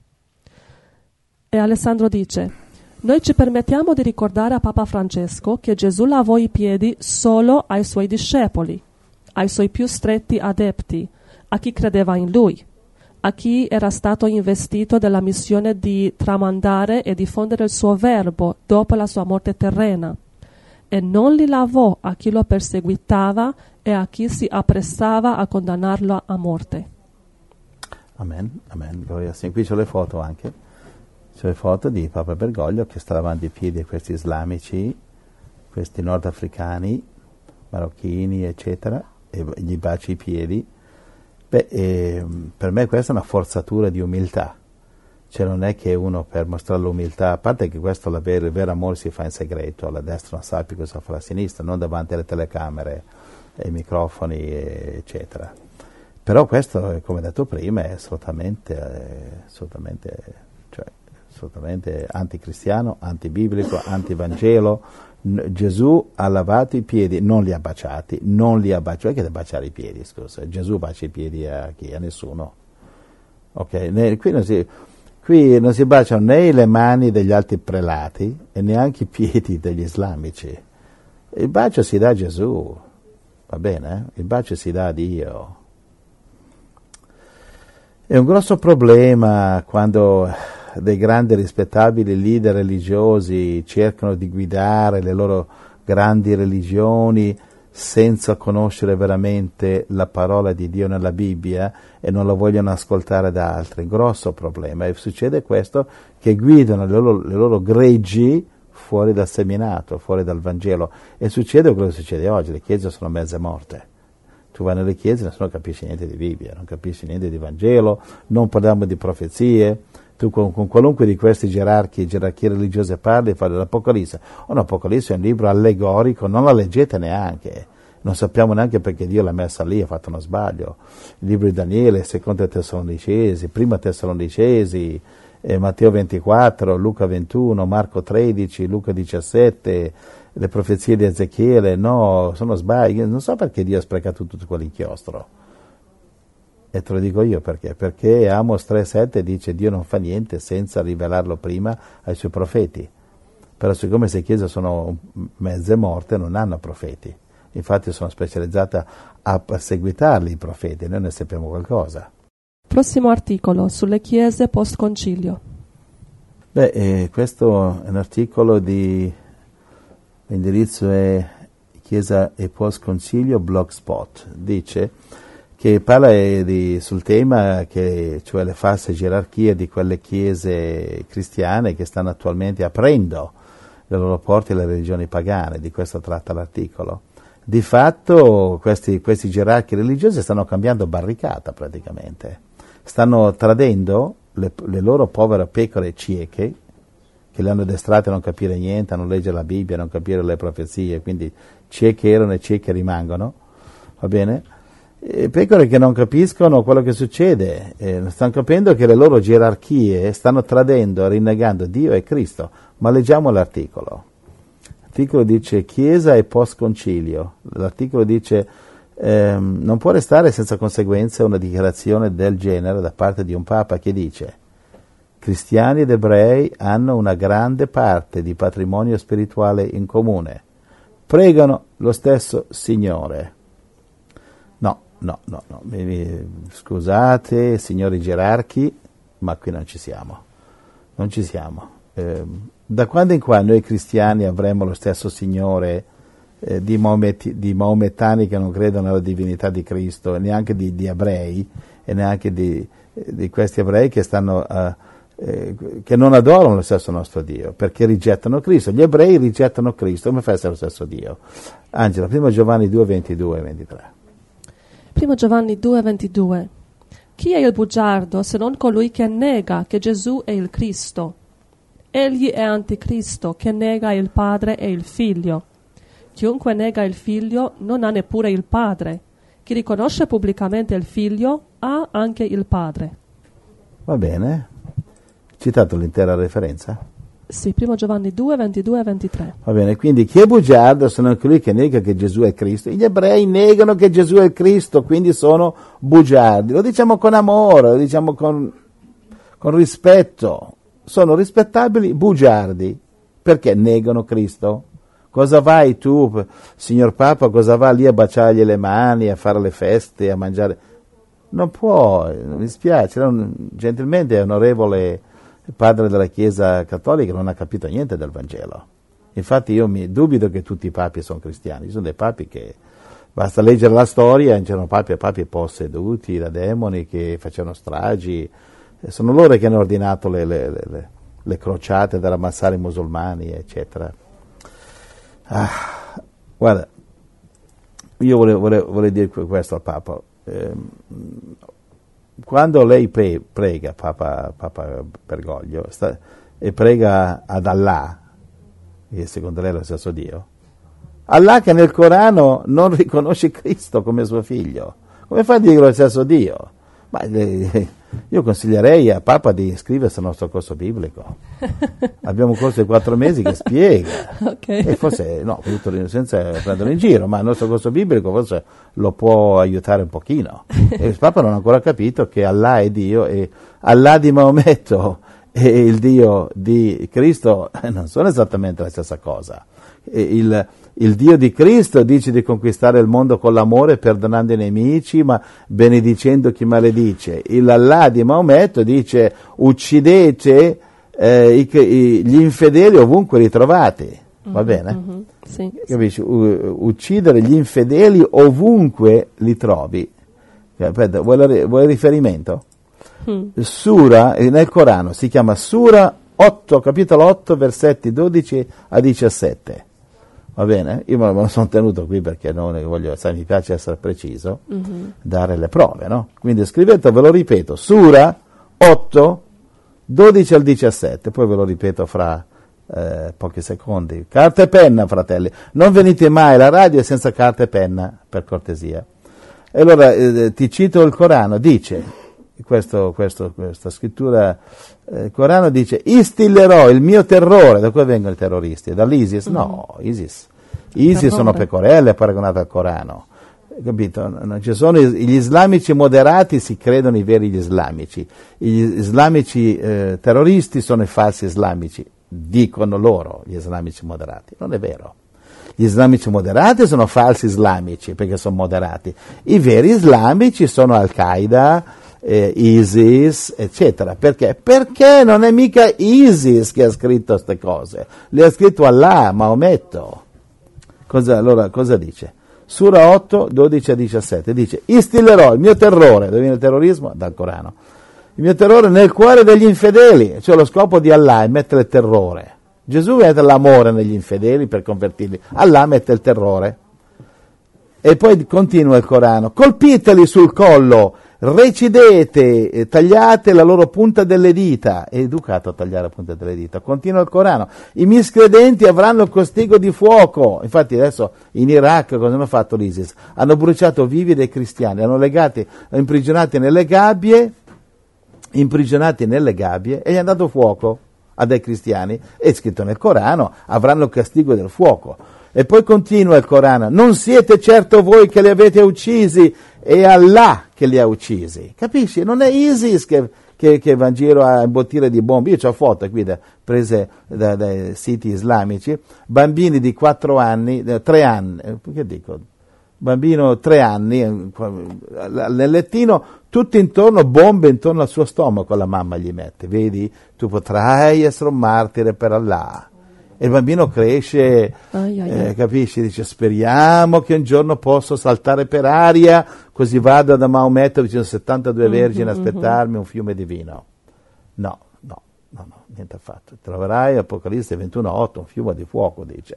E Alessandro dice: noi ci permettiamo di ricordare a Papa Francesco che Gesù lavò i piedi solo ai suoi discepoli, ai suoi più stretti adepti, a chi credeva in lui, a chi era stato investito della missione di tramandare e diffondere il suo verbo dopo la sua morte terrena, e non li lavò a chi lo perseguitava e a chi si appressava a condannarlo a morte. Amen, amen, gloria a Dio. Qui c'ho le foto anche, c'ho le foto di Papa Bergoglio che sta lavando i piedi a questi islamici, questi nordafricani, marocchini, eccetera, e gli baci i piedi. Beh, eh, per me questa è una forzatura di umiltà, cioè non è che uno per mostrare l'umiltà, a parte che questo la ver- il vero amore si fa in segreto, la destra non sa più cosa fa la sinistra, non davanti alle telecamere, ai microfoni, eccetera. Però questo, come detto prima, è assolutamente, eh, assolutamente, cioè, assolutamente anticristiano, antibiblico, antivangelo. N- Gesù ha lavato i piedi, non li ha baciati, non li ha baciati, che deve baciare i piedi, scusa, Gesù bacia i piedi a chi? A nessuno. Ok, ne, qui, non si, qui non si baciano né le mani degli altri prelati e neanche i piedi degli islamici. Il bacio si dà a Gesù, va bene? Il bacio si dà a Dio. È un grosso problema quando dei grandi rispettabili leader religiosi cercano di guidare le loro grandi religioni senza conoscere veramente la parola di Dio nella Bibbia e non la vogliono ascoltare da altri. Grosso problema. E succede questo, che guidano le loro, le loro greggi fuori dal seminato, fuori dal Vangelo. E succede quello che succede oggi, le chiese sono mezze morte. Tu vai nelle chiese e nessuno capisce niente di Bibbia, non capisci niente di Vangelo, non parliamo di profezie. Tu con, con qualunque di questi gerarchi, gerarchie religiose parli e fai l'Apocalisse. Oh, l'Apocalisse è un libro allegorico, non la leggete neanche. Non sappiamo neanche perché Dio l'ha messa lì, ha fatto uno sbaglio. Il libro di Daniele, secondo Tessalonicesi, prima Tessalonicesi, eh, Matteo ventiquattro, Luca ventuno, Marco tredici, Luca diciassette, le profezie di Ezechiele, no, sono sbagli. Non so perché Dio ha sprecato tutto quell'inchiostro. E te lo dico io perché. Perché Amos tre sette dice: Dio non fa niente senza rivelarlo prima ai suoi profeti. Però siccome queste chiese sono mezze morte, non hanno profeti. Infatti sono specializzata a perseguitarli i profeti, noi ne sappiamo qualcosa. Prossimo articolo, sulle chiese post-concilio. Beh, eh, questo è un articolo di... l'indirizzo è Chiesa e Post-Concilio, Blogspot. Dice che parla di, sul tema, che, cioè le false gerarchie di quelle chiese cristiane che stanno attualmente aprendo le loro porte alle religioni pagane. Di questo tratta l'articolo. Di fatto questi, questi gerarchi religiosi stanno cambiando barricata praticamente, stanno tradendo le, le loro povere pecore cieche, che le hanno addestrate a non capire niente, a non leggere la Bibbia, a non capire le profezie, quindi cieche erano e cieche rimangono, va bene? E pecore che non capiscono quello che succede, eh, stanno capendo che le loro gerarchie stanno tradendo e rinnegando Dio e Cristo. Ma leggiamo l'articolo. L'articolo dice Chiesa e post-concilio. L'articolo dice ehm, non può restare senza conseguenze una dichiarazione del genere da parte di un Papa che dice: cristiani ed ebrei hanno una grande parte di patrimonio spirituale in comune, pregano lo stesso Signore. No, no, no, no. Scusate, signori gerarchi, ma qui non ci siamo, non ci siamo. Eh, da quando in qua noi cristiani avremo lo stesso Signore eh, di, Maomet, di maomettani che non credono nella divinità di Cristo, e neanche di, di ebrei, e neanche di, di questi ebrei che stanno a Eh, che non adorano lo stesso nostro Dio, perché rigettano Cristo. Gli ebrei rigettano Cristo, come fa a essere lo stesso Dio? Angela, primo Giovanni due, ventidue e ventitré. primo Giovanni due, ventidue. Chi è il bugiardo se non colui che nega che Gesù è il Cristo? Egli è anticristo, che nega il Padre e il Figlio. Chiunque nega il Figlio non ha neppure il Padre. Chi riconosce pubblicamente il Figlio ha anche il Padre. Va bene. Citato l'intera referenza? Sì, primo Giovanni due, ventidue e ventitré. Va bene, quindi chi è bugiardo se non colui che nega che Gesù è Cristo? Gli ebrei negano che Gesù è il Cristo, quindi sono bugiardi. Lo diciamo con amore, lo diciamo con, con rispetto. Sono rispettabili bugiardi, perché negano Cristo. Cosa vai tu, signor Papa, cosa va lì a baciargli le mani, a fare le feste, a mangiare? Non può, mi spiace, non, gentilmente è onorevole padre della Chiesa Cattolica, non ha capito niente del Vangelo. Infatti io mi dubito che tutti i papi sono cristiani, ci sono dei papi che basta leggere la storia, c'erano papi e papi posseduti da demoni che facevano stragi, sono loro che hanno ordinato le, le, le, le crociate per ammassare i musulmani, eccetera. Ah, guarda, io volevo, volevo, volevo dire questo al Papa. Eh, quando lei pre, prega, Papa, Papa Bergoglio, sta, e prega ad Allah, che secondo lei è lo stesso Dio, Allah che nel Corano non riconosce Cristo come suo figlio, come fa a dire lo stesso Dio? Ma eh, io consiglierei a Papa di iscriversi al nostro corso biblico. Abbiamo un corso di quattro mesi che spiega, okay. E forse, no, senza prenderlo in giro, ma il nostro corso biblico forse lo può aiutare un pochino. E il Papa non ha ancora capito che Allah è Dio e Allah di Maometto e il Dio di Cristo non sono esattamente la stessa cosa. E il, il Dio di Cristo dice di conquistare il mondo con l'amore, perdonando i nemici, ma benedicendo chi maledice. Il Allah di Maometto dice uccidete eh, i, i, gli infedeli ovunque li trovate. Va bene? Mm-hmm. Sì, Capisci? U, uccidere gli infedeli ovunque li trovi. Aspetta, vuoi, vuoi riferimento? Mm. Sura, nel Corano si chiama Sura otto, capitolo otto, versetti dodici a diciassette. Va bene? Io me lo sono tenuto qui perché non voglio, sai, mi piace essere preciso, mm-hmm. dare le prove, no? Quindi scrivete, ve lo ripeto, Sura otto, dodici al diciassette, poi ve lo ripeto fra eh, pochi secondi. Carta e penna, fratelli, non venite mai alla radio senza carta e penna, per cortesia. E allora eh, ti cito il Corano, dice, questo, questo, questa scrittura, eh, il Corano dice, instillerò il mio terrore. Da cui vengono i terroristi? Dall'ISIS? Mm-hmm. No, ISIS. ISIS sono pecorelle paragonate al Corano. Capito? Non ci sono gli islamici moderati, si credono i veri islamici. Gli islamici eh, terroristi sono i falsi islamici, dicono loro, gli islamici moderati. Non è vero. Gli islamici moderati sono falsi islamici perché sono moderati. I veri islamici sono Al-Qaeda, eh, ISIS, eccetera. Perché? Perché non è mica ISIS che ha scritto queste cose, le ha scritto Allah, Maometto. Cosa, allora, cosa dice? Sura otto, dodici a diciassette, dice, instillerò il mio terrore, dove viene il terrorismo? Dal Corano, il mio terrore nel cuore degli infedeli, cioè lo scopo di Allah è mettere il terrore. Gesù mette l'amore negli infedeli per convertirli, Allah mette il terrore. E poi continua il Corano, colpiteli sul collo, recidete, tagliate la loro punta delle dita. È educato a tagliare la punta delle dita. Continua il Corano, i miscredenti avranno il castigo di fuoco. Infatti adesso in Iraq cosa hanno fatto l'ISIS? Hanno bruciato vivi dei cristiani, hanno legati, imprigionati nelle gabbie, imprigionati nelle gabbie e gli hanno dato fuoco a dei cristiani. È scritto nel Corano, avranno il castigo del fuoco. E poi continua il Corano, non siete certo voi che li avete uccisi, è Allah che li ha uccisi. Capisci? Non è ISIS che, che, che va in giro a imbottire di bombe. Io ho foto qui da, prese da, dai siti islamici, bambini di quattro anni, tre anni, che dico, bambino tre anni, nel lettino, tutto intorno, bombe intorno al suo stomaco la mamma gli mette, vedi, tu potrai essere un martire per Allah. E il bambino cresce, ai, ai, eh, ai. capisci, dice speriamo che un giorno posso saltare per aria, così vado da Maometto vicino a settantadue Mm-hmm, vergini a aspettarmi un fiume di vino. No, no, no, no, niente affatto. Troverai Apocalisse ventuno otto, un fiume di fuoco, dice.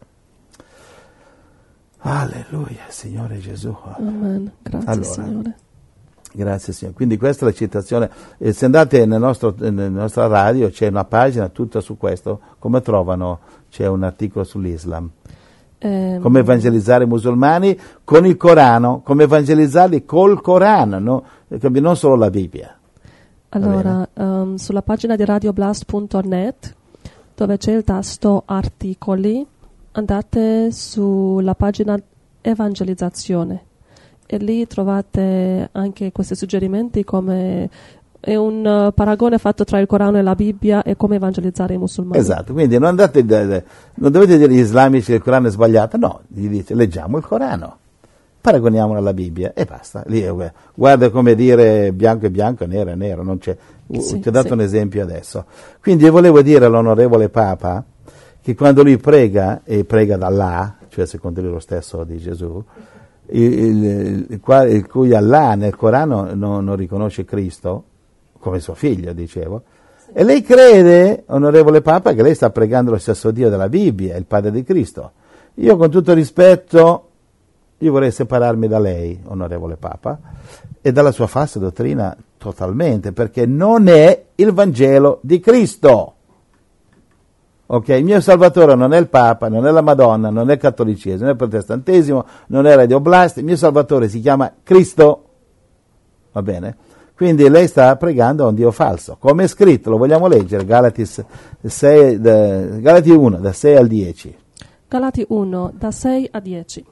Alleluia, Signore Gesù. Amen. Grazie, Allora, Signore. Grazie Signore. Quindi questa è la citazione. E se andate nel nostro, nella nostra radio c'è una pagina tutta su questo, come trovano, c'è un articolo sull'Islam. Ehm, Come evangelizzare i musulmani con il Corano, come evangelizzarli col Corano, no? Non solo la Bibbia. Allora, um, sulla pagina di radioblast punto net, dove c'è il tasto articoli, andate sulla pagina evangelizzazione e lì trovate anche questi suggerimenti, come è un uh, paragone fatto tra il Corano e la Bibbia e come evangelizzare i musulmani. Esatto, quindi non, andate, non dovete dire agli islamici che il Corano è sbagliato, no, gli dite leggiamo il Corano, paragoniamolo alla Bibbia e basta. Lì, guarda come dire bianco è bianco, nero è nero, non c'è. Sì, ti ho dato sì. un esempio adesso. Quindi io volevo dire all'onorevole Papa che quando lui prega, e prega da Allah, cioè secondo lui lo stesso di Gesù, il, il, il, il cui Allah nel Corano non, non riconosce Cristo come suo figlio, dicevo, e lei crede, onorevole Papa, che lei sta pregando lo stesso Dio della Bibbia, il Padre di Cristo. Io con tutto rispetto, io vorrei separarmi da lei, onorevole Papa, e dalla sua falsa dottrina totalmente, perché non è il Vangelo di Cristo. Ok, il mio Salvatore non è il Papa, non è la Madonna, non è il cattolicesimo, non è il protestantesimo, non è Radio Blast, il mio Salvatore si chiama Cristo. Va bene? Quindi lei sta pregando a un Dio falso. Come è scritto, lo vogliamo leggere, Galati, sei, da, Galati uno, da sei al dieci. Galati uno, da sei a dieci.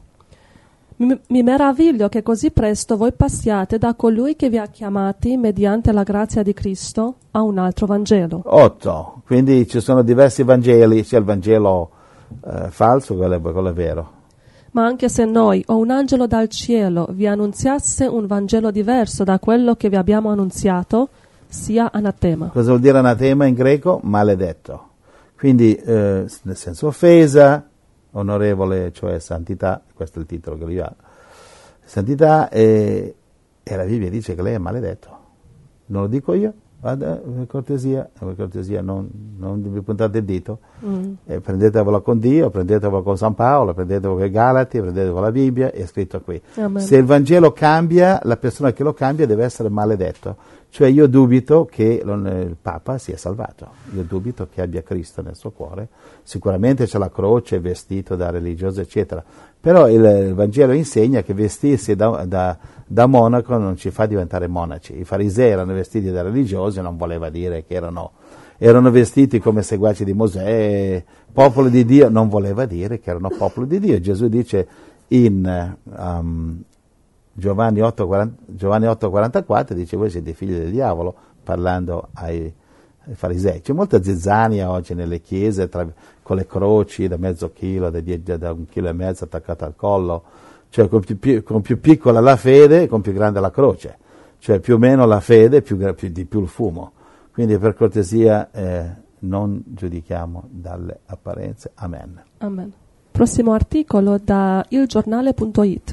Mi, mi meraviglio che così presto voi passiate da colui che vi ha chiamati mediante la grazia di Cristo a un altro Vangelo. otto. Quindi ci sono diversi Vangeli, c'è il Vangelo eh, falso, quello è, quello è vero. Ma anche se noi o un angelo dal cielo vi annunziasse un Vangelo diverso da quello che vi abbiamo annunziato, sia anatema. Cosa vuol dire anatema in greco? Maledetto. Quindi eh, nel senso offesa, onorevole, cioè santità, questo è il titolo che lui ha. Santità, e, e la Bibbia dice che lei è maledetto. Non lo dico io? Vada, per cortesia, per cortesia non, non vi puntate il dito, mm. eh, prendetevela con Dio, prendetevela con San Paolo, prendetevela con i Galati, prendetevela con la Bibbia, è scritto qui. Amen. Se il Vangelo cambia, la persona che lo cambia deve essere maledetto. Cioè io dubito che il Papa sia salvato, io dubito che abbia Cristo nel suo cuore, sicuramente c'è la croce, vestito da religioso eccetera, però il, il Vangelo insegna che vestirsi da, da, da monaco non ci fa diventare monaci. I farisei erano vestiti da religiosi, non voleva dire che erano, erano vestiti come seguaci di Mosè, popolo di Dio, non voleva dire che erano popolo di Dio. Gesù dice in um, Giovanni otto quarantaquattro, dice voi siete figli del diavolo, parlando ai, ai farisei. C'è molta zizzania oggi nelle chiese tra, con le croci da mezzo chilo, da, die, da un chilo e mezzo attaccate al collo, cioè con più, con più piccola la fede, con più grande la croce, cioè più o meno la fede, più, più, di più il fumo. Quindi per cortesia eh, non giudichiamo dalle apparenze. Amen. Amen. Prossimo articolo da ilgiornale punto it.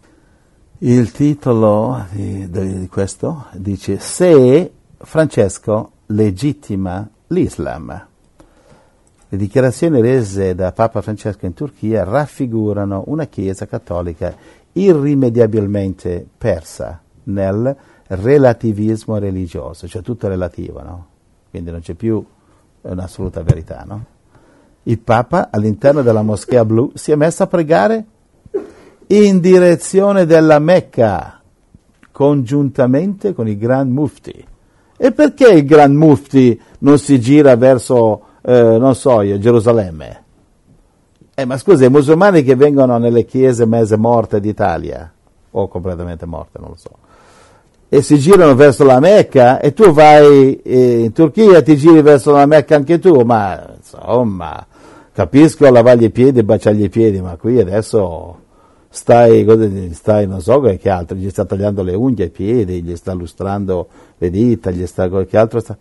Il titolo di, di questo dice: se Francesco legittima l'Islam. Le dichiarazioni rese da Papa Francesco in Turchia raffigurano una Chiesa cattolica irrimediabilmente persa nel relativismo religioso, cioè tutto è relativo, no? Quindi non c'è più un'assoluta verità, no? Il Papa all'interno della Moschea Blu si è messo a pregare in direzione della Mecca, congiuntamente con il Gran Mufti. E perché il Gran Mufti non si gira verso, eh, non so io, Gerusalemme? Eh, ma scusa, i musulmani che vengono nelle chiese mezze morte d'Italia, o completamente morte, non lo so, e si girano verso la Mecca, e tu vai eh, in Turchia, ti giri verso la Mecca anche tu, ma insomma, capisco lavargli i piedi e baciargli i piedi, ma qui adesso stai, stai non so che altro, gli sta tagliando le unghie ai piedi, gli sta lustrando le dita, gli sta che altro sta...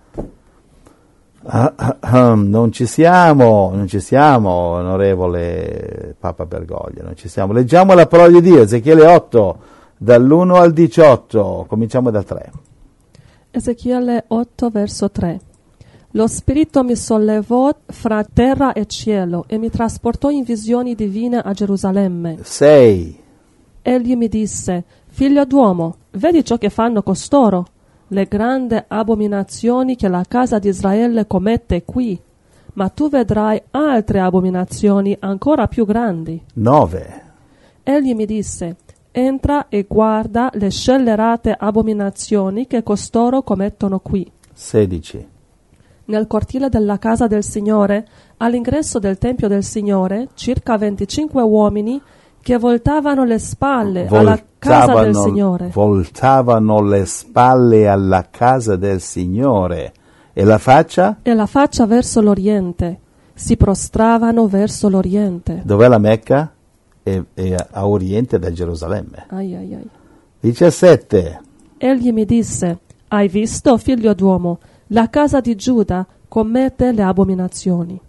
Ah, ah, ah, non ci siamo, non ci siamo, onorevole Papa Bergoglio, non ci siamo. Leggiamo la parola di Dio, Ezechiele otto, dall'uno al diciotto, cominciamo dal tre. Ezechiele otto, verso tre. Lo Spirito mi sollevò fra terra e cielo e mi trasportò in visioni divine a Gerusalemme. sei. Egli mi disse, figlio d'uomo, vedi ciò che fanno costoro? Le grandi abominazioni che la casa di Israele commette qui, ma tu vedrai altre abominazioni ancora più grandi. nove. Egli mi disse, entra e guarda le scellerate abominazioni che costoro commettono qui. sedici. Nel cortile della casa del Signore, all'ingresso del Tempio del Signore, circa venticinque uomini che voltavano le spalle alla casa del Signore. Voltavano le spalle alla casa del Signore. E la faccia? E la faccia verso l'Oriente. Si prostravano verso l'Oriente. Dov'è la Mecca? È, è a Oriente da Gerusalemme. Ai, ai, ai. diciassette. Egli mi disse, hai visto, figlio d'uomo, la casa di Giuda commette le abominazioni.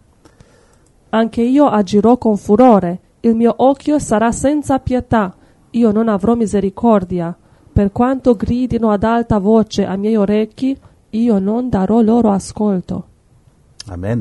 Anche io agirò con furore. Il mio occhio sarà senza pietà, io non avrò misericordia. Per quanto gridino ad alta voce ai miei orecchi, io non darò loro ascolto. Amen.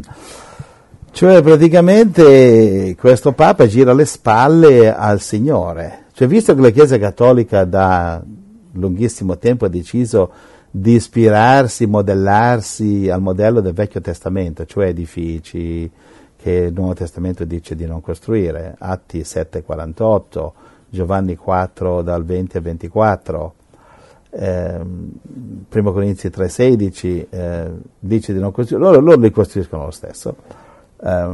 Cioè praticamente questo Papa gira le spalle al Signore. Cioè visto che la Chiesa Cattolica da lunghissimo tempo ha deciso di ispirarsi, modellarsi al modello del Vecchio Testamento, cioè edifici che il Nuovo Testamento dice di non costruire, Atti sette quarantotto, Giovanni quattro dal venti al ventiquattro, eh, Primo Corinzi tre sedici, eh, dice di non costruire, loro, loro li costruiscono lo stesso. Eh,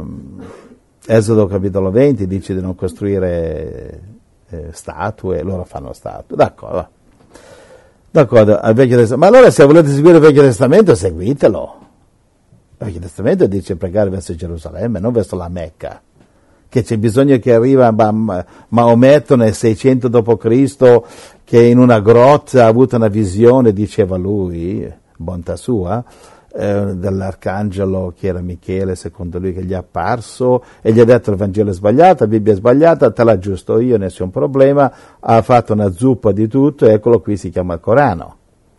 Esodo capitolo venti dice di non costruire eh, statue, loro fanno statue, d'accordo, d'accordo, al Vecchio Testamento. Ma allora se volete seguire il Vecchio Testamento seguitelo. Il Vecchio Testamento dice pregare verso Gerusalemme, non verso la Mecca, che c'è bisogno che arriva Maometto nel seicento dopo Cristo, che in una grotta ha avuto una visione, diceva lui, bontà sua, eh, dell'arcangelo che era Michele, secondo lui, che gli è apparso e gli ha detto il Vangelo è sbagliato, la Bibbia è sbagliata, te l'aggiusto io, nessun problema, ha fatto una zuppa di tutto e eccolo qui, si chiama il Corano.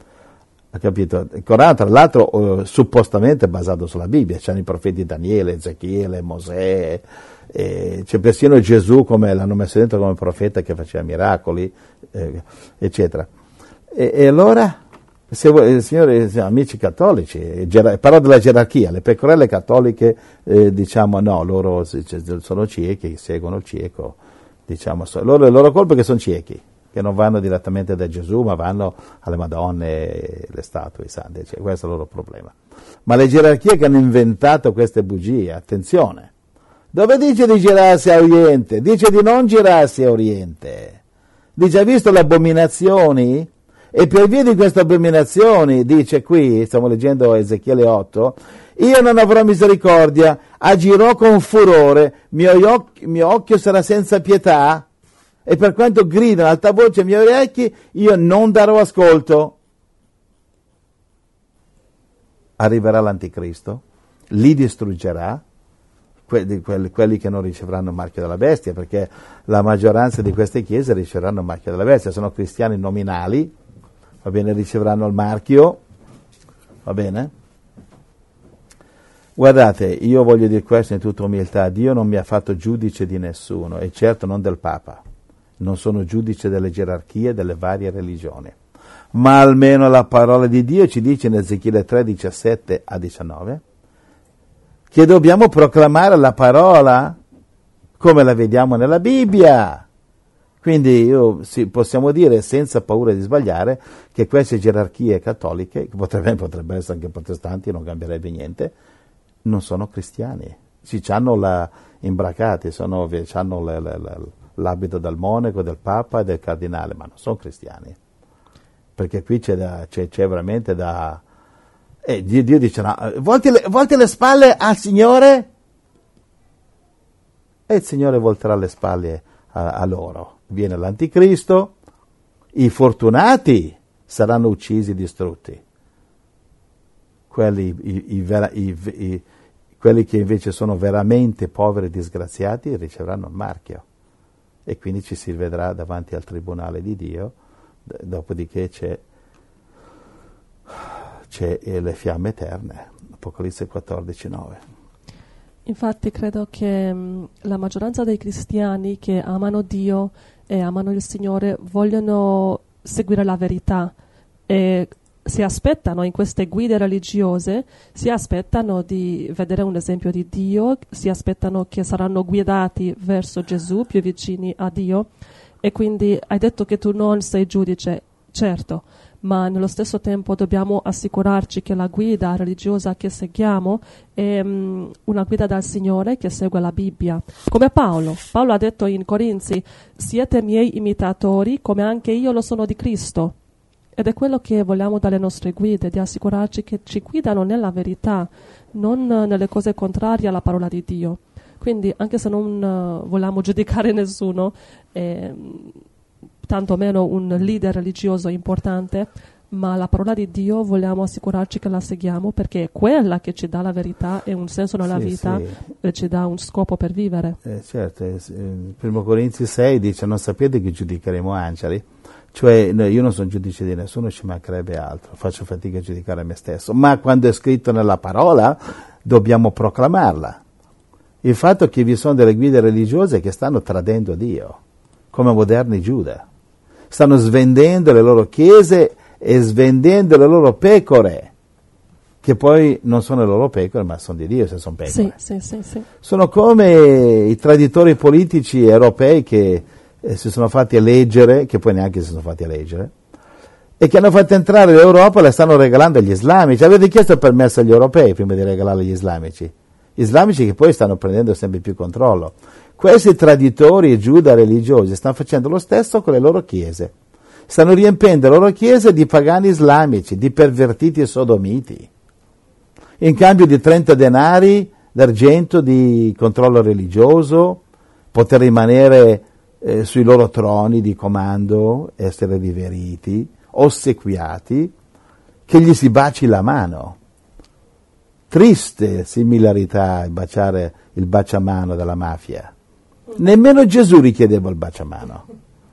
Ha capito? Il Corano, tra l'altro, eh, suppostamente basato sulla Bibbia, c'hanno i profeti Daniele, Ezechiele, Mosè, eh, c'è persino Gesù, come l'hanno messo dentro come profeta che faceva miracoli, eh, eccetera. E, e allora, se voi, signori, amici cattolici, ger- parlo della gerarchia, le pecorelle cattoliche, eh, diciamo no, loro sono ciechi, seguono il cieco, diciamo, so, loro, le loro colpe che sono ciechi, che non vanno direttamente da Gesù, ma vanno alle Madonne, le statue, i santi, cioè, questo è il loro problema. Ma le gerarchie che hanno inventato queste bugie, attenzione, dove dice di girarsi a Oriente? Dice di non girarsi a Oriente. Dice, hai visto le abominazioni? E per via di queste abominazioni, dice qui, stiamo leggendo Ezechiele otto, io non avrò misericordia, agirò con furore, mio occhio, mio occhio sarà senza pietà, e per quanto gridano ad alta voce ai miei orecchi, io non darò ascolto. Arriverà l'anticristo, li distruggerà, quelli, quelli, quelli che non riceveranno il marchio della bestia, perché la maggioranza di queste chiese riceveranno il marchio della bestia, sono cristiani nominali, va bene, riceveranno il marchio, va bene? Guardate, io voglio dire questo in tutta umiltà, Dio non mi ha fatto giudice di nessuno, e certo non del Papa. Non sono giudice delle gerarchie delle varie religioni, ma almeno la parola di Dio ci dice in Ezechiele tre, diciassette a diciannove che dobbiamo proclamare la parola come la vediamo nella Bibbia. Quindi io, sì, possiamo dire senza paura di sbagliare che queste gerarchie cattoliche, che potrebbe, potrebbe essere anche protestanti, non cambierebbe niente, non sono cristiani. Ci hanno la imbracati, sono, hanno la, la, la, l'abito del monaco, del papa e del cardinale, ma non sono cristiani, perché qui c'è, da, c'è, c'è veramente da... Eh, Dio, Dio dice, no, volti le, volti le spalle al Signore e il Signore volterà le spalle a, a loro. viene l'anticristo, i fortunati saranno uccisi e distrutti. Quelli, i, i vera, i, i, quelli che invece sono veramente poveri e disgraziati riceveranno il marchio. E quindi ci si vedrà davanti al tribunale di Dio, dopodiché c'è, c'è le fiamme eterne. Apocalisse quattordici nove. Infatti credo che mh, la maggioranza dei cristiani che amano Dio e amano il Signore vogliono seguire la verità e si aspettano in queste guide religiose, si aspettano di vedere un esempio di Dio, si aspettano che saranno guidati verso Gesù, più vicini a Dio. E quindi hai detto che tu non sei giudice, certo, ma nello stesso tempo dobbiamo assicurarci che la guida religiosa che seguiamo è um, una guida dal Signore che segue la Bibbia. Come Paolo. Paolo ha detto in Corinzi: siete miei imitatori come anche io lo sono di Cristo. Ed è quello che vogliamo dalle nostre guide, di assicurarci che ci guidano nella verità, non nelle cose contrarie alla parola di Dio. Quindi, anche se non uh, vogliamo giudicare nessuno, eh, tantomeno un leader religioso importante, ma la parola di Dio vogliamo assicurarci che la seguiamo, perché è quella che ci dà la verità e un senso nella sì, vita, sì. e ci dà un scopo per vivere. Eh, certo, eh, primo Corinzi sei dice: non sapete che giudicheremo angeli? Cioè, no, io non sono giudice di nessuno, ci mancherebbe altro, faccio fatica a giudicare me stesso, ma quando è scritto nella parola dobbiamo proclamarla. Il fatto che vi sono delle guide religiose che stanno tradendo Dio, come moderni Giuda, stanno svendendo le loro chiese e svendendo le loro pecore, che poi non sono le loro pecore, ma sono di Dio se sono pecore. Sì, sì, sì, sì. Sono come i traditori politici europei che eh, si sono fatti eleggere, che poi neanche si sono fatti eleggere, e che hanno fatto entrare l'Europa e la stanno regalando agli islamici. Avete chiesto il permesso agli europei prima di regalarla agli islamici? Gli islamici che poi stanno prendendo sempre più controllo. Questi traditori e Giuda religiosi stanno facendo lo stesso con le loro chiese. Stanno riempendo le loro chiese di pagani islamici, di pervertiti e sodomiti, in cambio di trenta denari d'argento di controllo religioso, poter rimanere eh, sui loro troni di comando, essere riveriti, ossequiati, che gli si baci la mano. Triste similarità il baciare il baciamano della mafia. Nemmeno Gesù richiedeva il baciamano.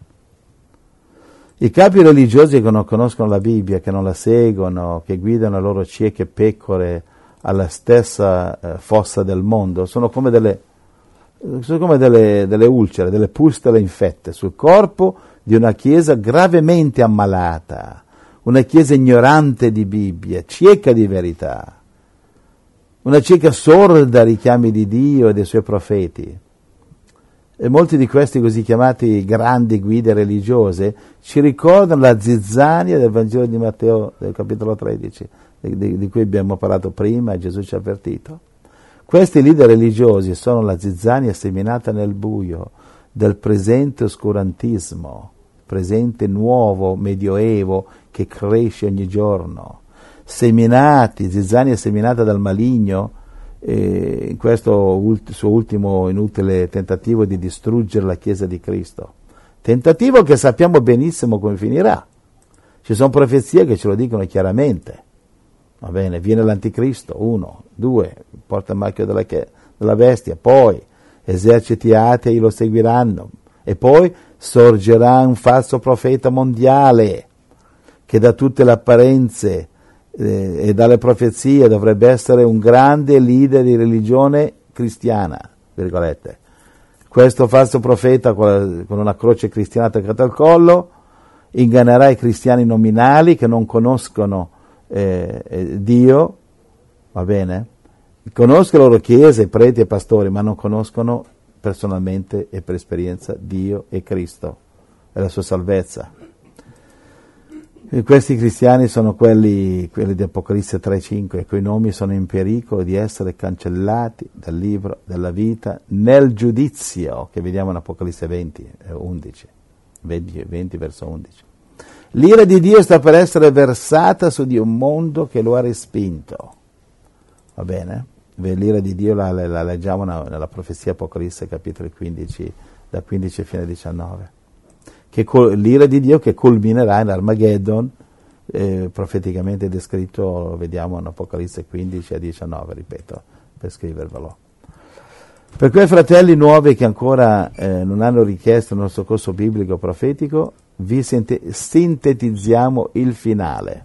I capi religiosi che non conoscono la Bibbia, che non la seguono, che guidano le loro cieche pecore alla stessa eh, fossa del mondo, sono come delle, sono come delle, delle ulcere, delle pustole infette sul corpo di una chiesa gravemente ammalata, una chiesa ignorante di Bibbia, cieca di verità, una cieca sorda ai richiami di Dio e dei suoi profeti. E molti di questi così chiamati grandi guide religiose ci ricordano la zizzania del Vangelo di Matteo, del capitolo tredici, di, di, di cui abbiamo parlato prima e Gesù ci ha avvertito. Questi leader religiosi sono la zizzania seminata nel buio del presente oscurantismo, presente nuovo medioevo che cresce ogni giorno, seminati, zizzania seminata dal maligno, eh, in questo ult- suo ultimo inutile tentativo di distruggere la Chiesa di Cristo. Tentativo che sappiamo benissimo come finirà. Ci sono profezie che ce lo dicono chiaramente. Va bene, viene l'anticristo, uno, due, porta il marchio della, che- della bestia, poi eserciti atei lo seguiranno, e poi sorgerà un falso profeta mondiale che da tutte le apparenze eh, e dalle profezie dovrebbe essere un grande leader di religione cristiana, virgolette. Questo falso profeta con una croce cristiana attaccata al collo ingannerà i cristiani nominali che non conoscono eh, eh, Dio, va bene? Conoscono le loro chiese, preti e pastori, ma non conoscono personalmente e per esperienza Dio e Cristo e la sua salvezza. E questi cristiani sono quelli, quelli di Apocalisse tre cinque, i cui nomi sono in pericolo di essere cancellati dal libro della vita nel giudizio, che vediamo in Apocalisse venti, undici, venti, venti verso undici. L'ira di Dio sta per essere versata su di un mondo che lo ha respinto. Va bene? L'ira di Dio la, la, la leggiamo nella profezia Apocalisse capitolo quindici, da quindici fino a diciannove. che col, l'ira di Dio che culminerà in Armageddon, eh, profeticamente descritto, lo vediamo in Apocalisse quindici a diciannove, ripeto, per scrivervelo. Per quei fratelli nuovi che ancora eh, non hanno richiesto il nostro corso biblico profetico, vi sinte- sintetizziamo il finale.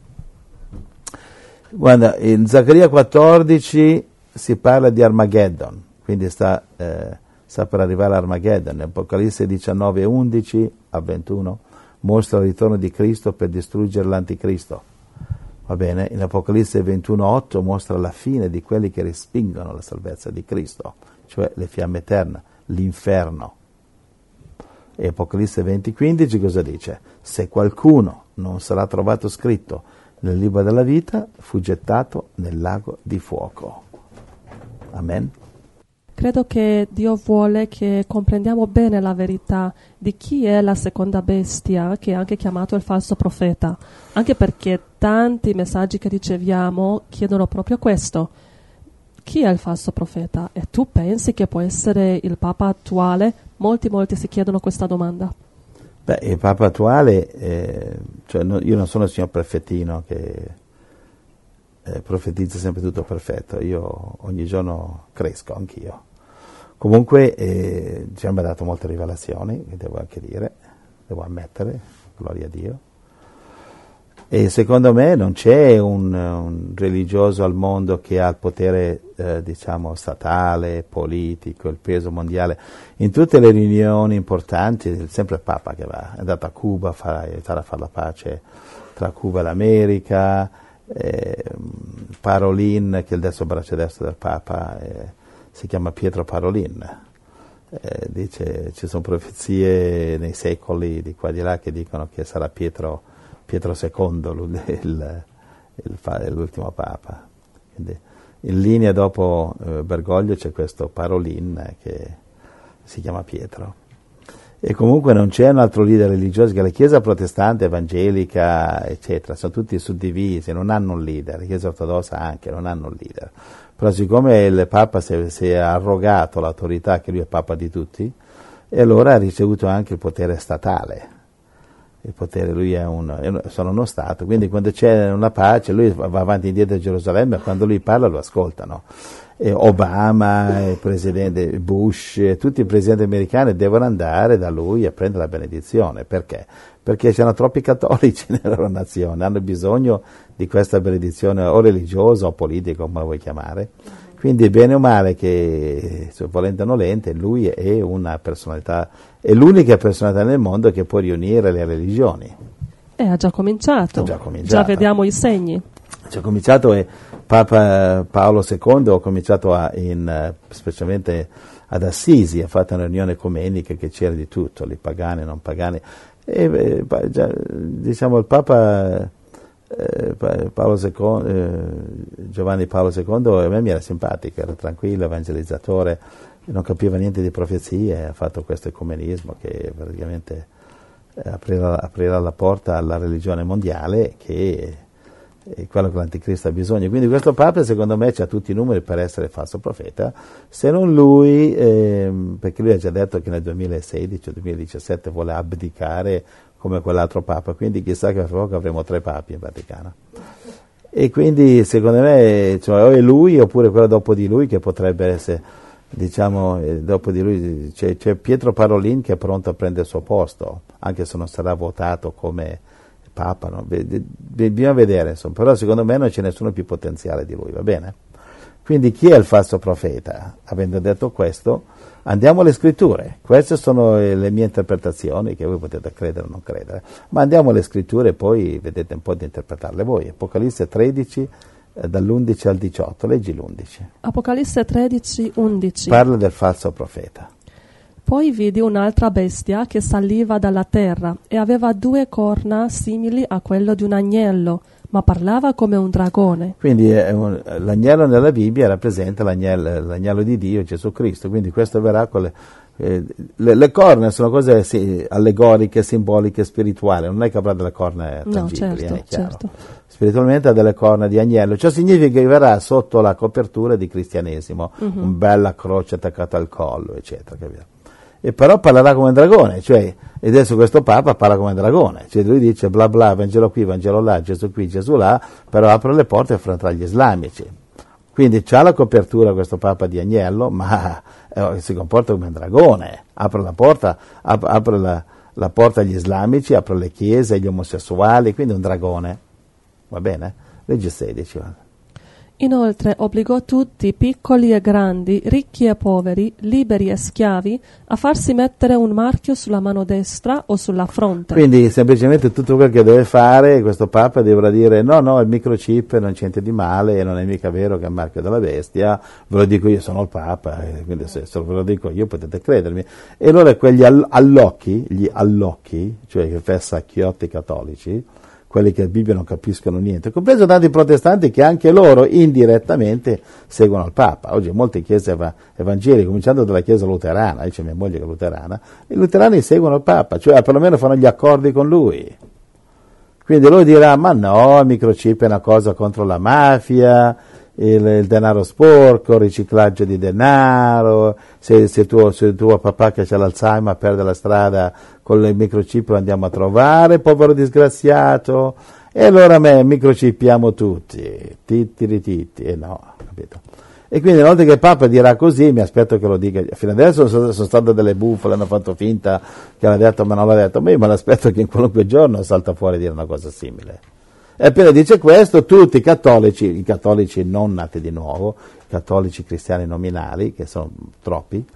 Guarda, in Zaccaria quattordici si parla di Armageddon, quindi sta, eh, sta per arrivare Armageddon. In Apocalisse diciannove undici a ventuno mostra il ritorno di Cristo per distruggere l'anticristo. Va bene? In Apocalisse ventuno otto mostra la fine di quelli che respingono la salvezza di Cristo, cioè le fiamme eterne, l'inferno. E Apocalisse venti quindici cosa dice? Se qualcuno non sarà trovato scritto nel libro della vita, fu gettato nel lago di fuoco. Amen. Credo che Dio vuole che comprendiamo bene la verità di chi è la seconda bestia, che è anche chiamato il falso profeta, anche perché tanti messaggi che riceviamo chiedono proprio questo. Chi è il falso profeta? E tu pensi che può essere il Papa attuale? Molti, molti si chiedono questa domanda. Beh, il Papa attuale, eh, cioè no, io non sono il signor Perfettino che eh, profetizza sempre tutto perfetto, io ogni giorno cresco anch'io. Comunque eh, ci hanno dato molte rivelazioni, devo anche dire, devo ammettere, gloria a Dio. E secondo me non c'è un, un religioso al mondo che ha il potere, eh, diciamo, statale, politico, il peso mondiale. In tutte le riunioni importanti è sempre il Papa che va, è andato a Cuba a aiutare a fare la pace tra Cuba e l'America, eh, Parolin, che è il destro braccio destro del Papa, eh, si chiama Pietro Parolin. Eh, dice, ci sono profezie nei secoli di qua e di là che dicono che sarà Pietro Pietro secondo, il, il, il, l'ultimo Papa. Quindi in linea dopo eh, Bergoglio c'è questo Parolin eh, che si chiama Pietro. E comunque non c'è un altro leader religioso, che la Chiesa protestante, evangelica, eccetera, sono tutti suddivisi, non hanno un leader, la Chiesa ortodossa anche, non hanno un leader. Però siccome il Papa si è, si è arrogato l'autorità che lui è Papa di tutti, e allora ha ricevuto anche il potere statale. Il potere, lui è un, sono uno Stato, quindi quando c'è una pace lui va avanti e indietro a Gerusalemme, quando lui parla lo ascoltano. E Obama, il presidente Bush, tutti i presidenti americani devono andare da lui a prendere la benedizione. Perché? Perché c'erano troppi cattolici nella loro nazione, hanno bisogno di questa benedizione o religiosa o politica, come la vuoi chiamare. Quindi bene o male che, volente o nolente, lui è una personalità, è l'unica personalità nel mondo che può riunire le religioni. E ha già cominciato. Ha già cominciato. Già vediamo i segni. C'è cominciato e Papa Paolo secondo ha cominciato a, in, specialmente ad Assisi, ha fatto una riunione ecumenica che c'era di tutto, lì pagani, non pagani. E, eh, già, diciamo il Papa eh, Paolo secondo, eh, Giovanni Paolo secondo a me mi era simpatico, era tranquillo, evangelizzatore, non capiva niente di profezie, ha fatto questo ecumenismo che praticamente aprirà, aprirà la porta alla religione mondiale, che è quello che l'anticristo ha bisogno. Quindi questo Papa secondo me ha tutti i numeri per essere falso profeta, se non lui, eh, perché lui ha già detto che nel duemilasedici o duemiladiciassette vuole abdicare come quell'altro Papa, quindi chissà che fra poco avremo tre papi in Vaticano. E quindi secondo me cioè, o è lui oppure quello dopo di lui che potrebbe essere, diciamo, eh, dopo di lui c'è, c'è Pietro Parolin che è pronto a prendere il suo posto, anche se non sarà votato come Papa, no? Bisogna vedere, insomma, però secondo me non c'è nessuno più potenziale di lui, va bene? Quindi chi è il falso profeta? Avendo detto questo, andiamo alle scritture. Queste sono le mie interpretazioni, che voi potete credere o non credere, ma andiamo alle scritture e poi vedete un po' di interpretarle voi. Apocalisse tredici, eh, dall'undici al diciotto, leggi l'undici. Apocalisse tredici, undici. Parla del falso profeta. Poi vidi un'altra bestia che saliva dalla terra e aveva due corna simili a quello di un agnello, ma parlava come un dragone. Quindi eh, un, l'agnello nella Bibbia rappresenta l'agnello, l'agnello di Dio, Gesù Cristo, quindi questo verrà con le, eh, le, le corna sono cose sì, allegoriche, simboliche, spirituali, non è che avrà delle corna tangibili, no, certo, eh, certo. Spiritualmente ha delle corna di agnello, ciò significa che verrà sotto la copertura di cristianesimo, uh-huh. una bella croce attaccata al collo, eccetera, capito? e però parlerà come un dragone, cioè, e adesso questo Papa parla come un dragone, cioè lui dice bla bla, Vangelo qui, Vangelo là, Gesù qui, Gesù là, però apre le porte e affronterà gli islamici. Quindi c'ha la copertura questo Papa di agnello, ma eh, si comporta come un dragone, apre la porta, ap- apre la, la porta agli islamici, apre le chiese, agli omosessuali, quindi un dragone. Va bene? Legge sedici. Inoltre obbligò tutti, piccoli e grandi, ricchi e poveri, liberi e schiavi, a farsi mettere un marchio sulla mano destra o sulla fronte. Quindi semplicemente tutto quello che deve fare questo Papa dovrà dire no, no, il microchip non c'è niente di male e non è mica vero che è il marchio della bestia, ve lo dico io, sono il Papa, e quindi se, se ve lo dico io potete credermi. E allora quegli allocchi, gli allocchi, cioè che fessacchiotti cattolici, quelli che la Bibbia non capiscono niente, compreso tanti protestanti che anche loro indirettamente seguono il Papa. Oggi molte chiese eva- evangeliche, cominciando dalla chiesa luterana, io c'è mia moglie che è luterana, i luterani seguono il Papa, cioè perlomeno fanno gli accordi con lui. Quindi lui dirà, ma no, il microchip è una cosa contro la mafia, il, il denaro sporco, il riciclaggio di denaro, se, se, tuo, se tuo papà che c'ha l'Alzheimer perde la strada con il microchip lo andiamo a trovare, povero disgraziato, e allora me microchippiamo tutti, titti titti, e no, capito? E quindi una volta che il Papa dirà così, mi aspetto che lo dica, fino adesso sono, sono state delle bufale, hanno fatto finta che l'ha detto ma non l'ha detto, ma io me l'aspetto che in qualunque giorno salta fuori a dire una cosa simile. E appena dice questo, tutti i cattolici, i cattolici non nati di nuovo, i cattolici cristiani nominali, che sono troppi,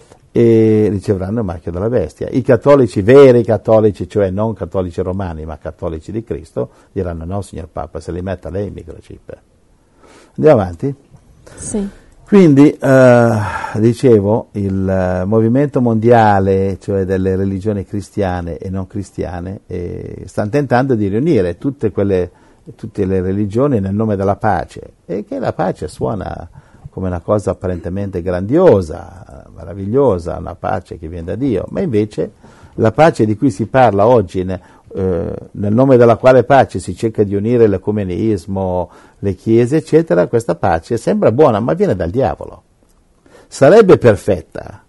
e riceveranno il marchio della bestia. I cattolici veri cattolici, cioè non cattolici romani, ma cattolici di Cristo, diranno no, signor Papa, se li metta lei il microchip. Andiamo avanti? Sì. Quindi, eh, dicevo, il uh, movimento mondiale, cioè delle religioni cristiane e non cristiane, eh, stanno tentando di riunire tutte quelle, tutte le religioni nel nome della pace, e che la pace suona come una cosa apparentemente grandiosa, meravigliosa, una pace che viene da Dio, ma invece la pace di cui si parla oggi, ne, eh, nel nome della quale pace si cerca di unire l'ecumenismo, le chiese, eccetera, questa pace sembra buona, ma viene dal diavolo. Sarebbe perfetta,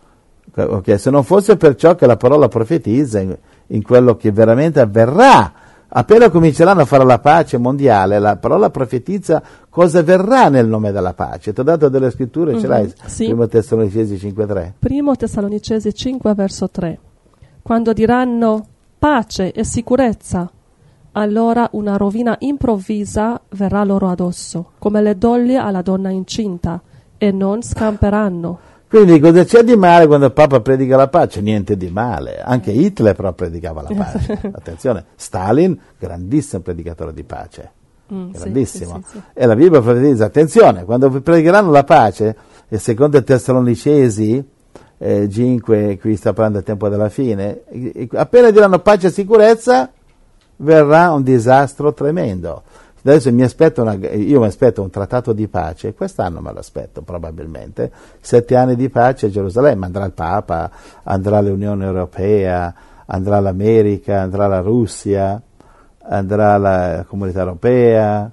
okay, se non fosse per ciò che la parola profetizza in, in quello che veramente avverrà. Appena cominceranno a fare la pace mondiale, la parola profetizza cosa verrà nel nome della pace. Ti ho dato delle scritture, mm-hmm, ce l'hai? Sì. Primo Tessalonicesi cinque tre. Primo Tessalonicesi cinque verso tre. Quando diranno pace e sicurezza, allora una rovina improvvisa verrà loro addosso, come le doglie alla donna incinta, e non scamperanno. Quindi cosa c'è di male quando il Papa predica la pace? Niente di male. Anche Hitler però predicava la pace. Attenzione, Stalin, grandissimo predicatore di pace. Mm, grandissimo. Sì, sì, sì, sì. E la Bibbia profetizza, attenzione, quando predicheranno la pace, e secondo Tessalonicesi eh, cinque, qui sta parlando del tempo della fine, appena diranno pace e sicurezza, verrà un disastro tremendo. Adesso mi aspetto una, io mi aspetto un trattato di pace, quest'anno me lo aspetto probabilmente, sette anni di pace a Gerusalemme, andrà il Papa, andrà l'Unione Europea, andrà l'America, andrà la Russia, andrà la Comunità Europea,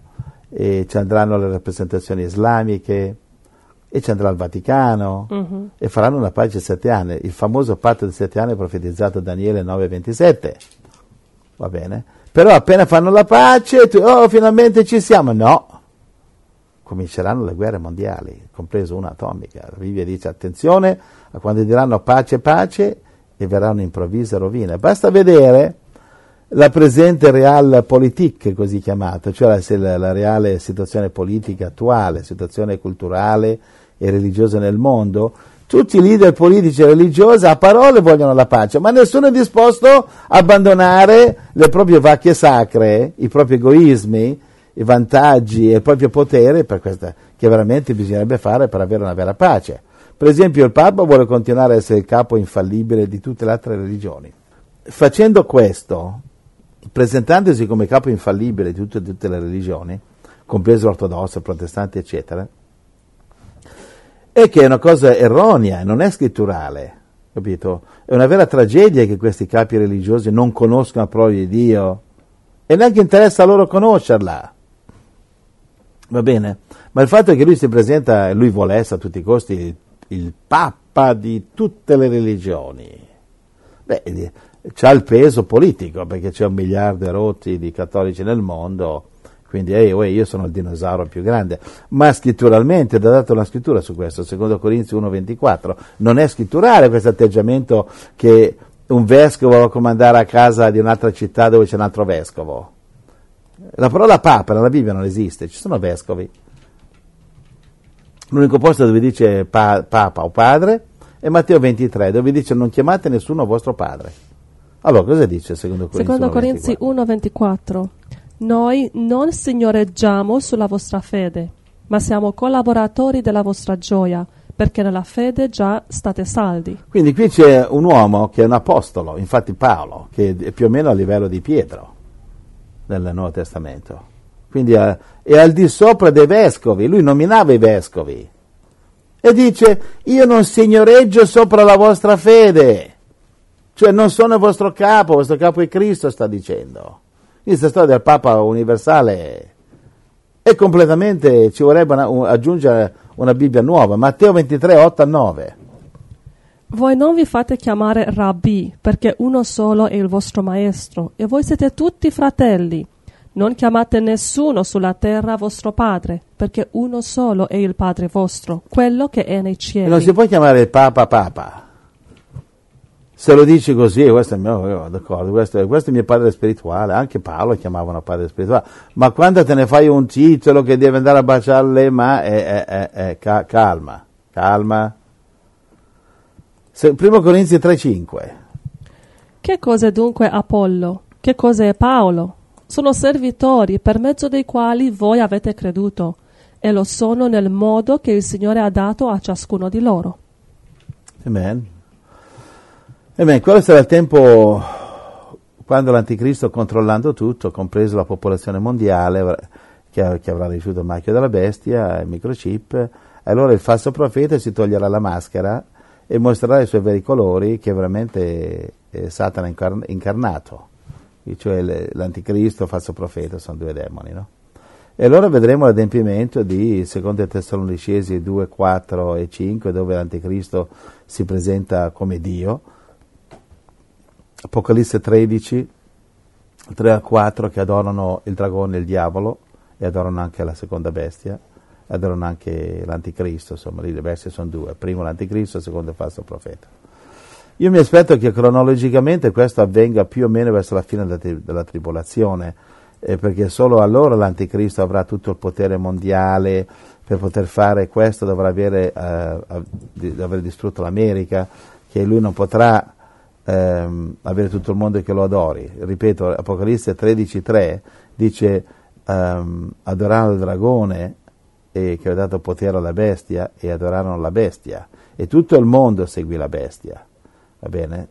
e ci andranno le rappresentazioni islamiche, e ci andrà il Vaticano, uh-huh. e faranno una pace di sette anni, il famoso patto di sette anni profetizzato da Daniele nove ventisette, va bene? Però appena fanno la pace, tu, oh, finalmente ci siamo. No, cominceranno le guerre mondiali, compreso una atomica. La Bibbia dice attenzione a quando diranno pace, pace, e verrà un'improvvisa rovina. Basta vedere la presente realpolitik, così chiamata, cioè la, la reale situazione politica attuale, situazione culturale e religiosa nel mondo. Tutti i leader politici e religiosi a parole vogliono la pace, ma nessuno è disposto a abbandonare le proprie vacche sacre, i propri egoismi, i vantaggi e il proprio potere per questa, che veramente bisognerebbe fare per avere una vera pace. Per esempio il Papa vuole continuare a essere il capo infallibile di tutte le altre religioni. Facendo questo, presentandosi come capo infallibile di tutte, tutte le religioni, compreso l'ortodosso, il protestante, eccetera, è che è una cosa erronea, non è scritturale, capito? È una vera tragedia che questi capi religiosi non conoscano la parola di Dio e neanche interessa a loro conoscerla, va bene? Ma il fatto è che lui si presenta, lui vuole essere a tutti i costi il Papa di tutte le religioni. Beh, c'ha il peso politico, perché c'è un miliardo e rotti di cattolici nel mondo, quindi hey, hey, io sono il dinosauro più grande. Ma scritturalmente, è data una scrittura su questo, secondo Corinzi uno ventiquattro, non è scritturale questo atteggiamento che un vescovo lo comandare a casa di un'altra città dove c'è un altro vescovo. La parola Papa nella Bibbia non esiste, ci sono vescovi. L'unico posto dove dice pa- Papa o Padre è Matteo ventitré, dove dice non chiamate nessuno vostro padre. Allora, cosa dice secondo Corinzi Secondo Corinzi uno ventiquattro? Noi non signoreggiamo sulla vostra fede, ma siamo collaboratori della vostra gioia, perché nella fede già state saldi. Quindi qui c'è un uomo che è un apostolo, infatti Paolo, che è più o meno a livello di Pietro nel Nuovo Testamento. Quindi è, è al di sopra dei vescovi, lui nominava i vescovi e dice io non signoreggio sopra la vostra fede, cioè non sono il vostro capo, il vostro capo è Cristo, sta dicendo. Questa storia del Papa universale è completamente, ci vorrebbe una, un, aggiungere una Bibbia nuova, Matteo ventitré, otto a nove. Voi non vi fate chiamare Rabbi, perché uno solo è il vostro maestro, e voi siete tutti fratelli. Non chiamate nessuno sulla terra vostro padre, perché uno solo è il Padre vostro, quello che è nei cieli. E non si può chiamare il Papa Papa. Se lo dici così, questo è il mio, d'accordo, questo, questo è il mio padre spirituale, anche Paolo chiamavano padre spirituale, ma quando te ne fai un titolo che deve andare a baciare le mani, eh, eh, eh, ca- calma, calma. Se, primo Corinzi tre cinque. Che cos'è dunque Apollo? Che cos'è Paolo? Sono servitori per mezzo dei quali voi avete creduto, e lo sono nel modo che il Signore ha dato a ciascuno di loro. Amen. Amen. Quello sarà il tempo quando l'Anticristo, controllando tutto, compreso la popolazione mondiale, che, che avrà ricevuto il marchio della bestia, il microchip, allora il falso profeta si toglierà la maschera e mostrerà i suoi veri colori, che veramente è Satana incarn- incarnato. Cioè l'anticristo, il falso profeta, sono due demoni, no? E allora vedremo l'adempimento di secondo Tessalonicesi due, quattro e cinque, dove l'anticristo si presenta come Dio, Apocalisse tredici, tre a quattro, che adorano il dragone e il diavolo, e adorano anche la seconda bestia, e adorano anche l'anticristo, insomma lì le bestie sono due, primo l'anticristo, secondo il falso profeta. Io mi aspetto che cronologicamente questo avvenga più o meno verso la fine della, tri- della tribolazione, eh, perché solo allora l'anticristo avrà tutto il potere mondiale. Per poter fare questo dovrà avere, eh, di, aver distrutto l'America, che lui non potrà ehm, avere tutto il mondo che lo adori. Ripeto, Apocalisse tredici tre dice ehm, adorarono il dragone e che aveva dato potere alla bestia, e adorarono la bestia, e tutto il mondo seguì la bestia. Va bene?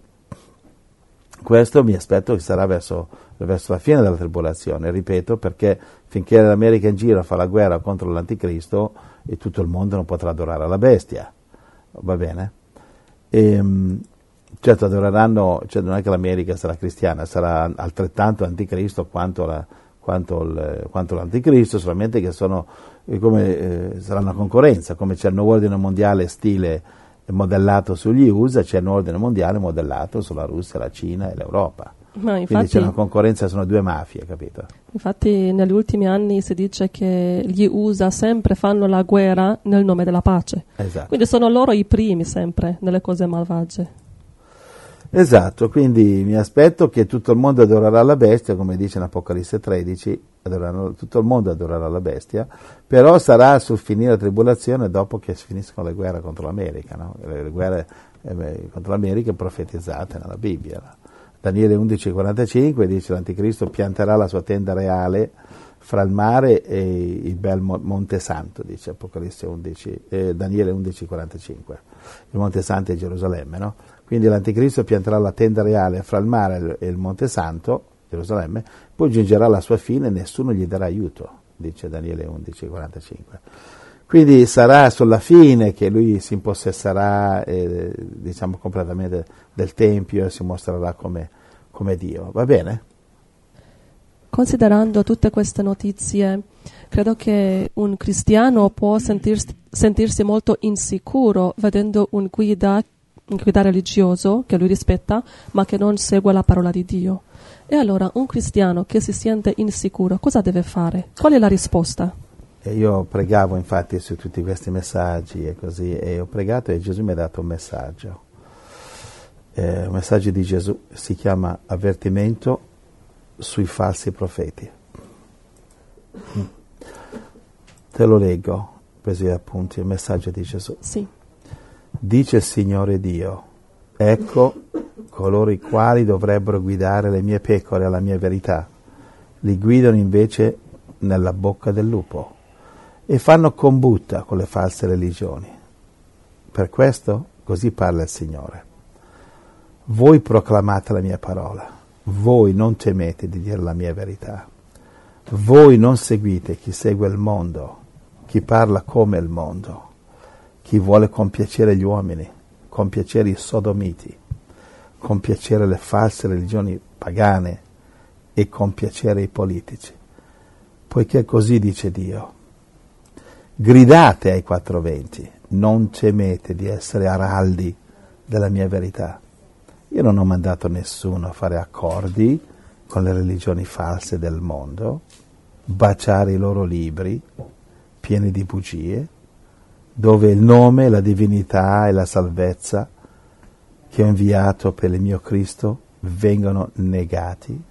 Questo mi aspetto che sarà verso, verso la fine della tribolazione, ripeto, perché finché l'America in giro fa la guerra contro l'anticristo, e tutto il mondo non potrà adorare la bestia. Va bene? E, certo adoreranno, cioè non è che l'America sarà cristiana, sarà altrettanto anticristo quanto, la, quanto, il, quanto l'anticristo, solamente che sono come, eh, sarà una concorrenza, come c'è il nuovo ordine mondiale stile modellato sugli U S A, c'è un ordine mondiale modellato sulla Russia, la Cina e l'Europa. Ma infatti, quindi c'è una concorrenza, sono due mafie, capito? Infatti negli ultimi anni si dice che gli U S A sempre fanno la guerra nel nome della pace. Esatto. Quindi sono loro i primi sempre nelle cose malvagie. Esatto, quindi mi aspetto che tutto il mondo adorerà la bestia, come dice in Apocalisse tredici, adoreranno, tutto il mondo adorerà la bestia, però sarà sul finire la tribolazione, dopo che si finiscono le guerre contro l'America, no? Le guerre eh, contro l'America profetizzate nella Bibbia. No? Daniele undici quarantacinque dice l'Anticristo pianterà la sua tenda reale fra il mare e il bel Monte Santo, dice Apocalisse undici, eh, Daniele undici quarantacinque. Il Monte Santo è Gerusalemme, no? Quindi l'Anticristo pianterà la tenda reale fra il mare e il Monte Santo, Gerusalemme, poi giungerà la sua fine e nessuno gli darà aiuto, dice Daniele undici quarantacinque. Quindi sarà sulla fine che lui si impossesserà, eh, diciamo, completamente del Tempio e si mostrerà come, come Dio. Va bene? Considerando tutte queste notizie, Credo che un cristiano può sentirsi, sentirsi molto insicuro vedendo un guida, un guida religioso che lui rispetta, ma che non segue la parola di Dio. E allora un cristiano che si sente insicuro, cosa deve fare? Qual è la risposta? E io pregavo infatti su tutti questi messaggi e così, e ho pregato e Gesù mi ha dato un messaggio. Eh, il messaggio di Gesù si chiama avvertimento sui falsi profeti. Te lo leggo, presi appunti, il messaggio di Gesù. Sì. Dice il Signore Dio, ecco coloro i quali dovrebbero guidare le mie pecore alla mia verità, li guidano invece nella bocca del lupo e fanno combutta con le false religioni. Per questo così parla il Signore. Voi proclamate la mia parola, voi non temete di dire la mia verità, voi non seguite chi segue il mondo, chi parla come il mondo, chi vuole compiacere gli uomini, compiacere i sodomiti, compiacere le false religioni pagane e compiacere i politici. Poiché così dice Dio. Gridate ai quattro venti, non temete di essere araldi della mia verità. Io non ho mandato nessuno a fare accordi con le religioni false del mondo, baciare i loro libri pieni di bugie, dove il nome, la divinità e la salvezza che ho inviato per il mio Cristo vengono negati.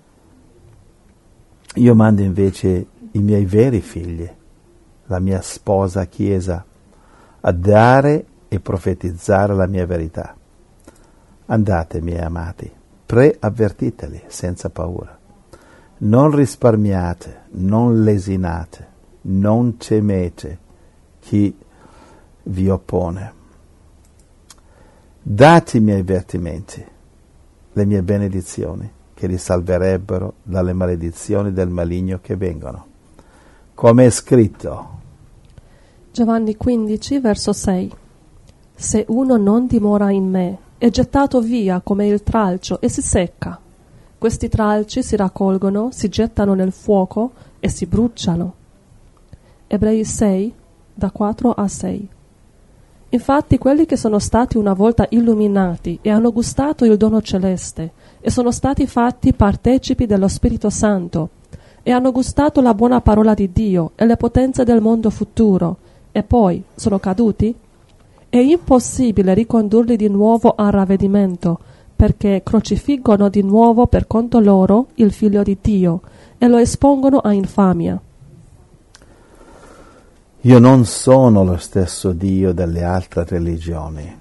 Io mando invece i miei veri figli, la mia sposa Chiesa, a dare e profetizzare la mia verità. Andate, miei amati, preavvertiteli senza paura. Non risparmiate, non lesinate, non temete chi vi oppone. Date i miei avvertimenti, le mie benedizioni, che li salverebbero dalle maledizioni del maligno che vengono. Come è scritto. Giovanni quindici, verso sei. Se uno non dimora in me, è gettato via come il tralcio e si secca. Questi tralci si raccolgono, si gettano nel fuoco e si bruciano. Ebrei sei, da quattro a sei. Infatti quelli che sono stati una volta illuminati e hanno gustato il dono celeste e sono stati fatti partecipi dello Spirito Santo e hanno gustato la buona parola di Dio e le potenze del mondo futuro e poi sono caduti, è impossibile ricondurli di nuovo al ravvedimento, perché crocifiggono di nuovo per conto loro il Figlio di Dio e lo espongono a infamia. Io non sono lo stesso Dio delle altre religioni.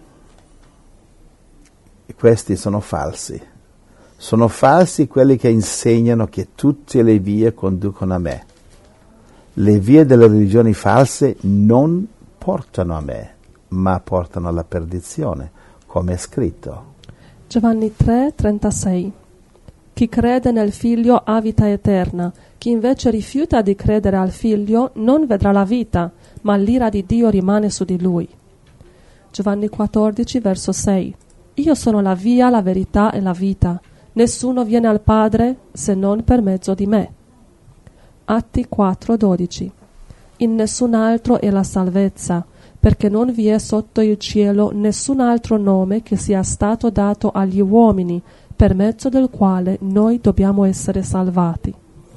E questi sono falsi. Sono falsi quelli che insegnano che tutte le vie conducono a me. Le vie delle religioni false non portano a me, ma portano alla perdizione, come è scritto. Giovanni tre, trentasei. Chi crede nel Figlio ha vita eterna, chi invece rifiuta di credere al Figlio non vedrà la vita, ma l'ira di Dio rimane su di lui. Giovanni quattordici, verso sei. Io sono la via, la verità e la vita. Nessuno viene al Padre se non per mezzo di me. Atti quattro, dodici. In nessun altro è la salvezza, perché non vi è sotto il cielo nessun altro nome che sia stato dato agli uomini, per mezzo del quale noi dobbiamo essere salvati.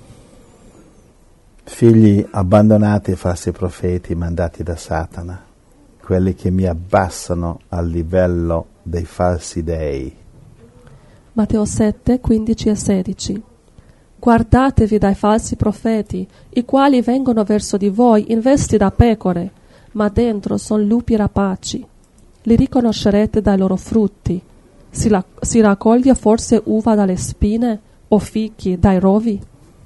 Figli, abbandonate i falsi profeti mandati da Satana, quelli che mi abbassano al livello dei falsi dei. Matteo sette, quindici e sedici. Guardatevi dai falsi profeti, i quali vengono verso di voi in vesti da pecore, ma dentro sono lupi rapaci. Li riconoscerete dai loro frutti. Si, la, si raccoglie forse uva dalle spine o fichi dai rovi?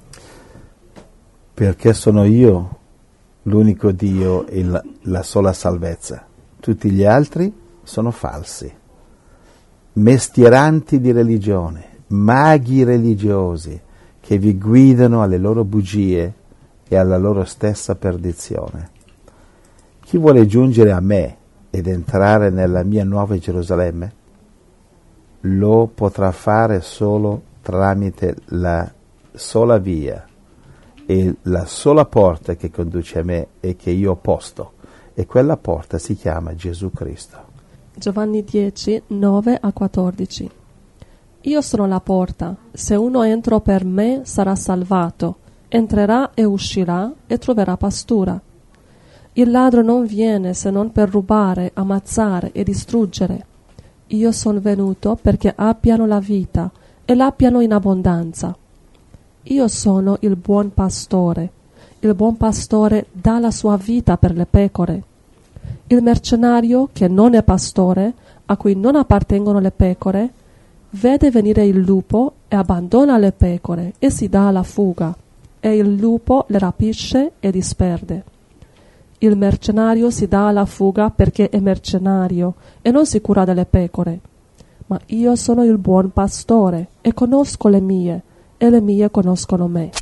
Perché sono io l'unico Dio e la, la sola salvezza. Tutti gli altri sono falsi. Mestieranti di religione, maghi religiosi che vi guidano alle loro bugie e alla loro stessa perdizione. Chi vuole giungere a me ed entrare nella mia nuova Gerusalemme, lo potrà fare solo tramite la sola via e la sola porta che conduce a me e che io ho posto, e quella porta si chiama Gesù Cristo. Giovanni dieci, nove a quattordici. Io sono la porta, se uno entra per me sarà salvato, entrerà e uscirà e troverà pastura. Il ladro non viene se non per rubare, ammazzare e distruggere. Io sono venuto perché abbiano la vita e l'abbiano in abbondanza. Io sono il buon pastore. Il buon pastore dà la sua vita per le pecore. Il mercenario, che non è pastore, a cui non appartengono le pecore, vede venire il lupo e abbandona le pecore e si dà alla fuga, e il lupo le rapisce e disperde. Il mercenario si dà alla fuga perché è mercenario e non si cura delle pecore. Ma io sono il buon pastore e conosco le mie, e le mie conoscono me.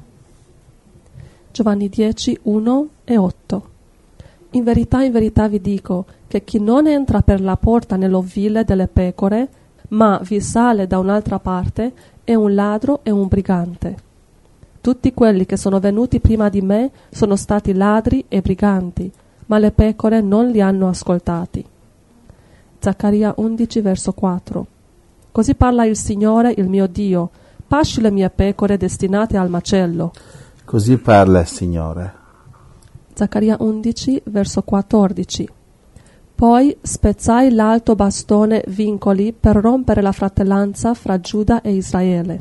Giovanni dieci, uno e otto. In verità, in verità vi dico che chi non entra per la porta nell'ovile delle pecore, ma vi sale da un'altra parte, è un ladro e un brigante. Tutti quelli che sono venuti prima di me sono stati ladri e briganti, ma le pecore non li hanno ascoltati. Zaccaria undici, verso quattro. Così parla il Signore, il mio Dio: pasci le mie pecore destinate al macello. Così parla il Signore. Zaccaria undici, verso quattordici. Poi spezzai l'alto bastone vincoli per rompere la fratellanza fra Giuda e Israele.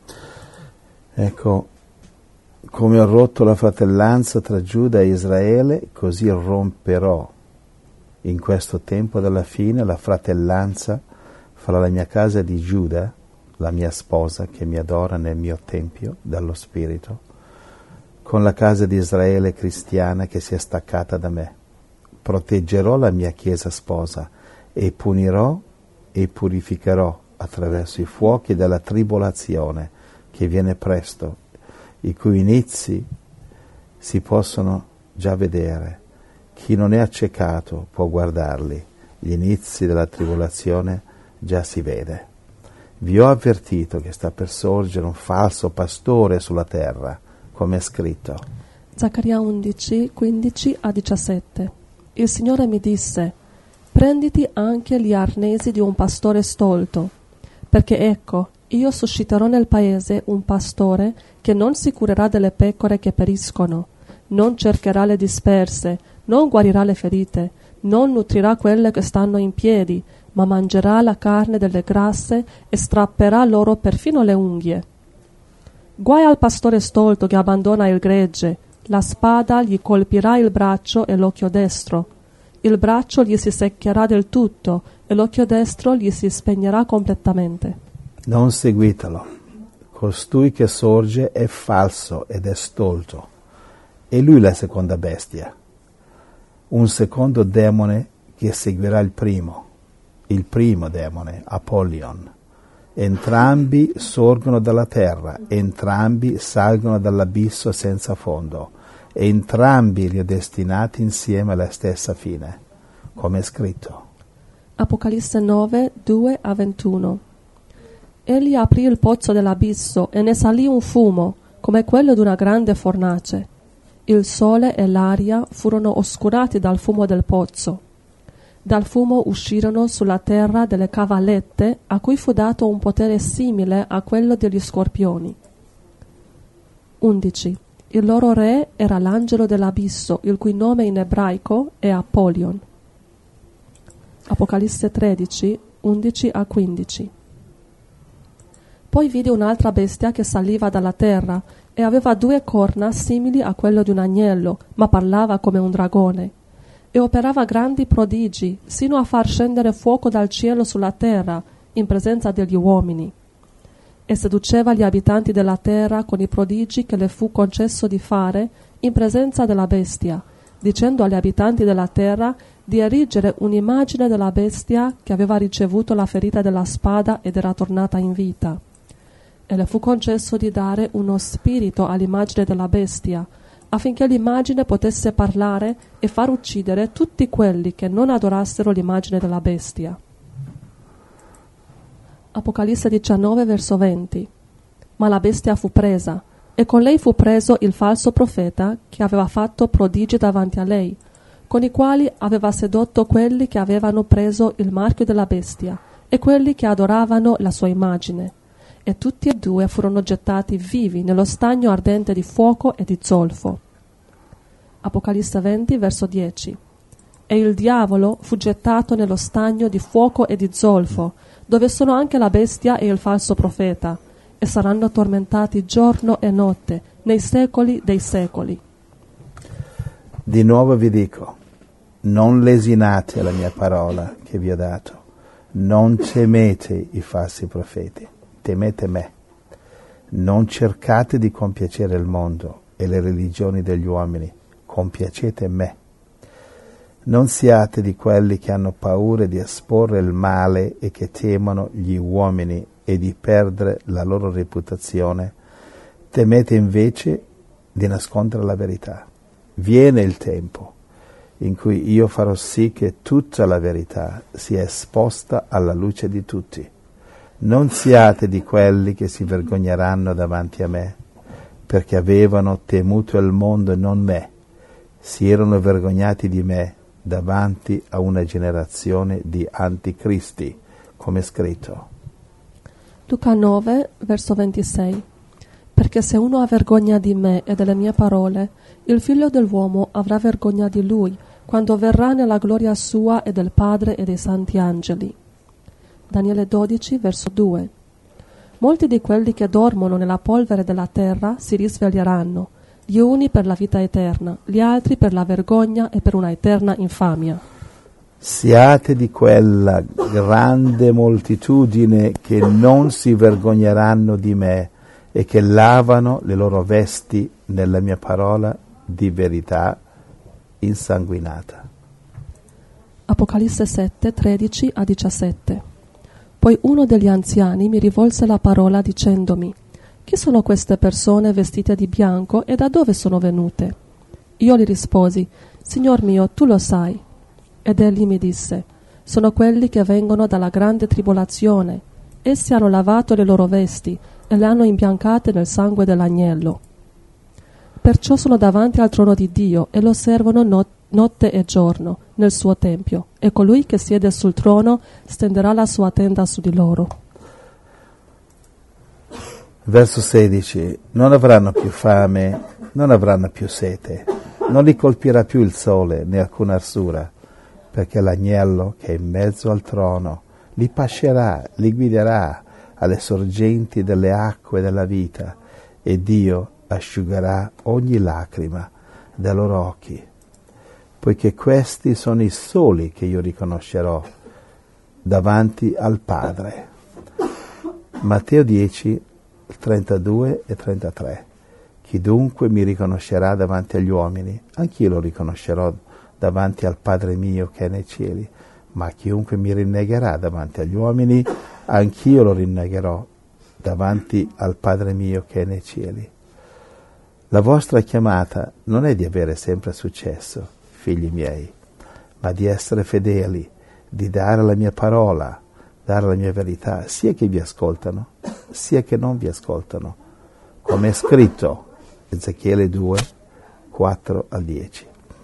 Ecco, come ho rotto la fratellanza tra Giuda e Israele, così romperò in questo tempo della fine la fratellanza fra la mia casa di Giuda, la mia sposa che mi adora nel mio tempio dallo Spirito, con la casa di Israele cristiana che si è staccata da me. Proteggerò la mia chiesa sposa e punirò e purificherò attraverso i fuochi della tribolazione che viene presto, i cui inizi si possono già vedere. Chi non è accecato può guardarli, gli inizi della tribolazione già si vede. Vi ho avvertito che sta per sorgere un falso pastore sulla terra, come è scritto. Zaccaria undici, quindici a diciassette. Il Signore mi disse: prenditi anche gli arnesi di un pastore stolto, perché ecco, io susciterò nel paese un pastore che non si curerà delle pecore che periscono, non cercherà le disperse, non guarirà le ferite, non nutrirà quelle che stanno in piedi, ma mangerà la carne delle grasse e strapperà loro perfino le unghie. Guai al pastore stolto che abbandona il gregge, la spada gli colpirà il braccio e l'occhio destro. Il braccio gli si seccherà del tutto e l'occhio destro gli si spegnerà completamente. Non seguitelo. Costui che sorge è falso ed è stolto. E lui la seconda bestia. Un secondo demone che seguirà il primo. Il primo demone, Apollyon. Entrambi sorgono dalla terra, entrambi salgono dall'abisso senza fondo. Entrambi li ho destinati insieme alla stessa fine, come è scritto. Apocalisse nove, due a ventuno. Egli aprì il pozzo dell'abisso e ne salì un fumo, come quello di una grande fornace. Il sole e l'aria furono oscurati dal fumo del pozzo. Dal fumo uscirono sulla terra delle cavallette a cui fu dato un potere simile a quello degli scorpioni. undici. Il loro re era l'angelo dell'abisso, il cui nome in ebraico è Apollyon. Apocalisse tredici, undici a quindici. Poi vidi un'altra bestia che saliva dalla terra e aveva due corna simili a quello di un agnello, ma parlava come un dragone. E operava grandi prodigi, sino a far scendere fuoco dal cielo sulla terra, in presenza degli uomini. E seduceva gli abitanti della terra con i prodigi che le fu concesso di fare in presenza della bestia, dicendo agli abitanti della terra di erigere un'immagine della bestia che aveva ricevuto la ferita della spada ed era tornata in vita. E le fu concesso di dare uno spirito all'immagine della bestia, affinché l'immagine potesse parlare e far uccidere tutti quelli che non adorassero l'immagine della bestia. Apocalisse diciannove, verso venti. Ma la bestia fu presa, E con lei fu preso il falso profeta che aveva fatto prodigi davanti a lei, con i quali aveva sedotto quelli che avevano preso il marchio della bestia e quelli che adoravano la sua immagine. E tutti e due furono gettati vivi nello stagno ardente di fuoco e di zolfo. Apocalisse venti, verso dieci. E il diavolo fu gettato nello stagno di fuoco e di zolfo, dove sono anche la bestia e il falso profeta, e saranno tormentati giorno e notte, nei secoli dei secoli. Di nuovo vi dico, non lesinate la mia parola che vi ho dato, non temete i falsi profeti, temete me. Non cercate di compiacere il mondo e le religioni degli uomini, compiacete me. Non siate di quelli che hanno paura di esporre il male e che temono gli uomini e di perdere la loro reputazione. Temete invece di nascondere la verità. Viene il tempo in cui io farò sì che tutta la verità sia esposta alla luce di tutti. Non siate di quelli che si vergogneranno davanti a me, perché avevano temuto il mondo e non me. Si erano vergognati di me davanti a una generazione di anticristi, come è scritto. Luca nove, verso ventisei. Perché se uno ha vergogna di me e delle mie parole, il figlio dell'uomo avrà vergogna di lui, quando verrà nella gloria sua e del Padre e dei santi angeli. Daniele dodici, verso due. Molti di quelli che dormono nella polvere della terra si risveglieranno, gli uni per la vita eterna, gli altri per la vergogna e per una eterna infamia. Siate di quella grande moltitudine che non si vergogneranno di me e che lavano le loro vesti nella mia parola di verità insanguinata. Apocalisse sette, tredici a diciassette. Poi uno degli anziani mi rivolse la parola dicendomi: chi sono queste persone vestite di bianco e da dove sono venute? Io gli risposi: Signor mio, tu lo sai. Ed egli mi disse: sono quelli che vengono dalla grande tribolazione. Essi hanno lavato le loro vesti e le hanno imbiancate nel sangue dell'agnello. Perciò sono davanti al trono di Dio e lo servono not- notte e giorno nel suo tempio, e colui che siede sul trono stenderà la sua tenda su di loro. Verso sedici. Non avranno più fame, non avranno più sete, non li colpirà più il sole né alcuna arsura, perché l'agnello che è in mezzo al trono li pascerà, li guiderà alle sorgenti delle acque della vita, e Dio asciugherà ogni lacrima dai loro occhi, poiché questi sono i soli che io riconoscerò davanti al Padre. Matteo dieci, trentadue e trentatré. Chi dunque mi riconoscerà davanti agli uomini, anch'io lo riconoscerò davanti al Padre mio che è nei cieli, ma chiunque mi rinnegherà davanti agli uomini, anch'io lo rinnegherò davanti al Padre mio che è nei cieli. La vostra chiamata non è di avere sempre successo, figli miei, ma di essere fedeli, di dare la mia parola, dare la mia verità, sia che vi ascoltano, sia che non vi ascoltano, come è scritto, Ezechiele due, quattro al dieci.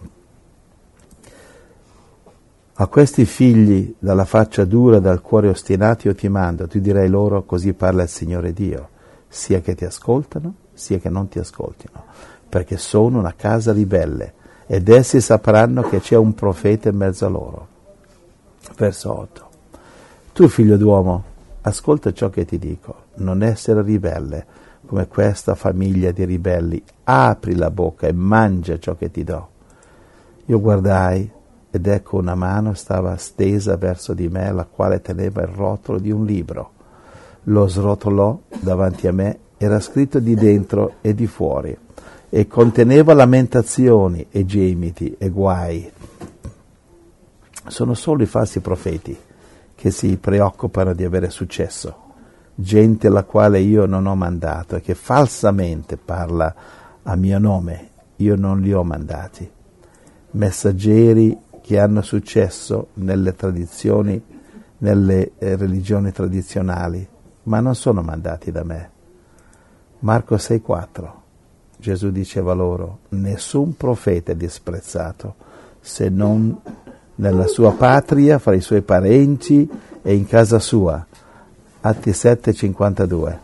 A questi figli dalla faccia dura, dal cuore ostinato io ti mando, tu direi loro: così parla il Signore Dio, sia che ti ascoltano, sia che non ti ascoltino, perché sono una casa ribelle, ed essi sapranno che c'è un profeta in mezzo a loro. Verso otto. Tu, figlio d'uomo, ascolta ciò che ti dico, non essere ribelle come questa famiglia di ribelli, apri la bocca e mangia ciò che ti do. Io guardai, ed ecco una mano stava stesa verso di me, la quale teneva il rotolo di un libro. Lo srotolò davanti a me, era scritto di dentro e di fuori, e conteneva lamentazioni e gemiti e guai. Sono solo i falsi profeti che si preoccupano di avere successo, gente alla quale io non ho mandato e che falsamente parla a mio nome. Io non li ho mandati. Messaggeri che hanno successo nelle tradizioni, nelle eh, religioni tradizionali, ma non sono mandati da me. Marco sei quattro, Gesù diceva loro: nessun profeta è disprezzato se non nella sua patria, fra i suoi parenti e in casa sua. Atti sette cinquantadue.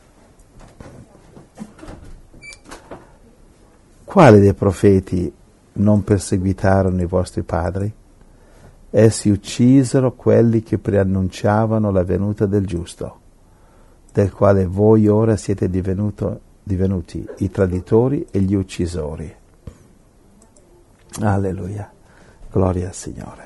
Quali dei profeti non perseguitarono i vostri padri? Essi uccisero quelli che preannunciavano la venuta del giusto, del quale voi ora siete divenuto, divenuti i traditori e gli uccisori. Alleluia, gloria al Signore.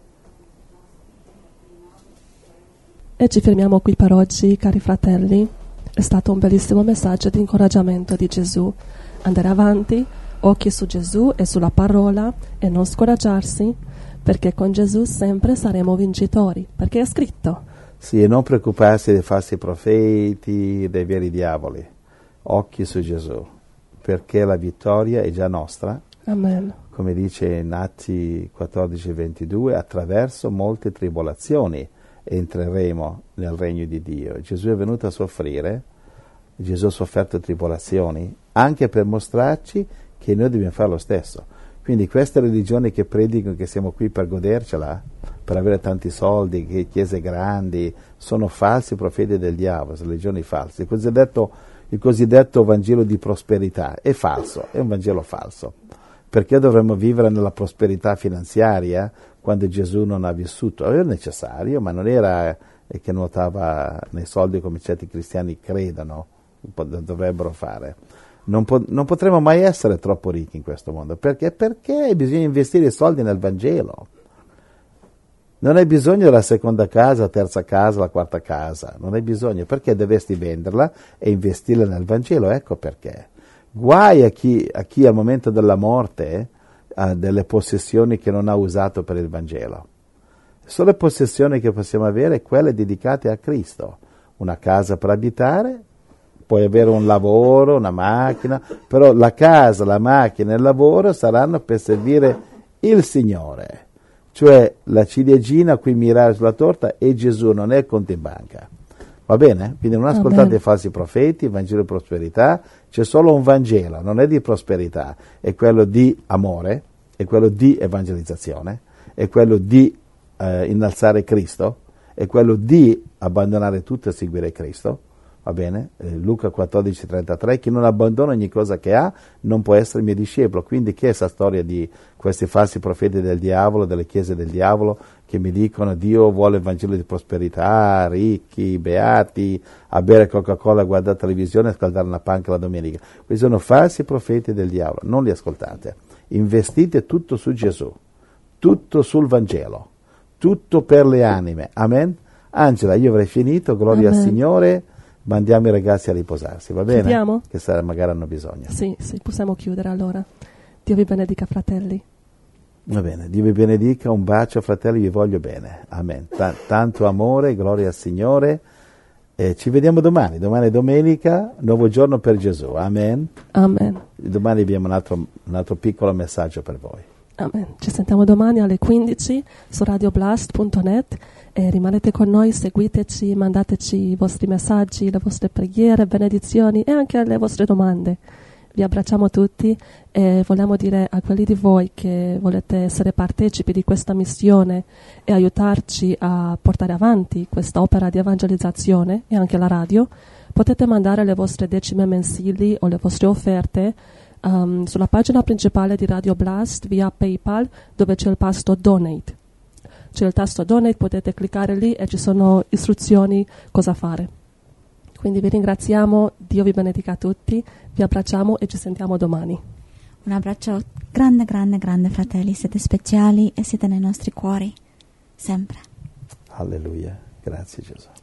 E ci fermiamo qui per oggi, cari fratelli. È stato un bellissimo messaggio di incoraggiamento di Gesù. Andare avanti, occhi su Gesù e sulla parola, e non scoraggiarsi, perché con Gesù sempre saremo vincitori, perché è scritto. Sì, e non preoccuparsi dei falsi profeti, dei veri diavoli. Occhi su Gesù, perché la vittoria è già nostra. Amen. Come dice in Atti quattordici ventidue, attraverso molte tribolazioni entreremo nel regno di Dio. Gesù è venuto a soffrire, Gesù ha sofferto tribolazioni, anche per mostrarci che noi dobbiamo fare lo stesso. Quindi queste religioni che predicano che siamo qui per godercela, per avere tanti soldi, che chiese grandi, sono falsi profeti del diavolo, sono religioni false. Il cosiddetto, il cosiddetto Vangelo di prosperità è falso, è un Vangelo falso. Perché dovremmo vivere nella prosperità finanziaria quando Gesù non ha vissuto? Era necessario, ma non era che nuotava nei soldi come certi cristiani credono, dovrebbero fare. Non, po- non potremo mai essere troppo ricchi in questo mondo. Perché? Perché bisogna investire i soldi nel Vangelo. Non hai bisogno della seconda casa, la terza casa, la quarta casa. Non hai bisogno, perché dovresti venderla e investirla nel Vangelo. Ecco perché. Guai a chi, a chi al momento della morte ha delle possessioni che non ha usato per il Vangelo. Solo le possessioni che possiamo avere quelle dedicate a Cristo. Una casa per abitare, puoi avere un lavoro, una macchina, però la casa, la macchina e il lavoro saranno per servire il Signore. Cioè la ciliegina a cui mirare sulla torta è Gesù, non è il conto in banca. Va bene? Quindi non ascoltate Amen. I falsi profeti, il Vangelo di prosperità, c'è solo un Vangelo, non è di prosperità, è quello di amore, è quello di evangelizzazione, è quello di eh, innalzare Cristo, è quello di abbandonare tutto e seguire Cristo, va bene? Eh, Luca quattordici trentatré, chi non abbandona ogni cosa che ha non può essere mio discepolo. Quindi che è questa storia di questi falsi profeti del diavolo, delle chiese del diavolo, che mi dicono Dio vuole il Vangelo di prosperità, ricchi, beati, a bere Coca-Cola, guardare televisione e scaldare una panca la domenica. Questi sono falsi profeti del diavolo, non li ascoltate. Investite tutto su Gesù, tutto sul Vangelo, tutto per le anime. Amen? Angela, io avrei finito, gloria Amen. Al Signore, mandiamo i ragazzi a riposarsi, va bene? Chiudiamo? Che sarà, magari hanno bisogno. Sì, sì, possiamo chiudere allora. Dio vi benedica, fratelli. Va bene, Dio vi benedica, un bacio fratelli, vi voglio bene, amen. T- tanto amore, gloria al Signore, e ci vediamo domani, domani è domenica, nuovo giorno per Gesù, amen. Amen. Domani abbiamo un altro, un altro piccolo messaggio per voi. Amen. Ci sentiamo domani alle quindici su radio blast punto net e rimanete con noi, seguiteci, mandateci i vostri messaggi, le vostre preghiere, benedizioni e anche le vostre domande. Vi abbracciamo tutti e vogliamo dire a quelli di voi che volete essere partecipi di questa missione e aiutarci a portare avanti questa opera di evangelizzazione e anche la radio, potete mandare le vostre decime mensili o le vostre offerte um, sulla pagina principale di Radio Blast via PayPal, dove c'è il tasto Donate. C'è il tasto Donate, potete cliccare lì e ci sono istruzioni cosa fare. Quindi vi ringraziamo, Dio vi benedica a tutti, vi abbracciamo e ci sentiamo domani. Un abbraccio grande, grande, grande fratelli, siete speciali e siete nei nostri cuori, sempre. Alleluia, grazie Gesù.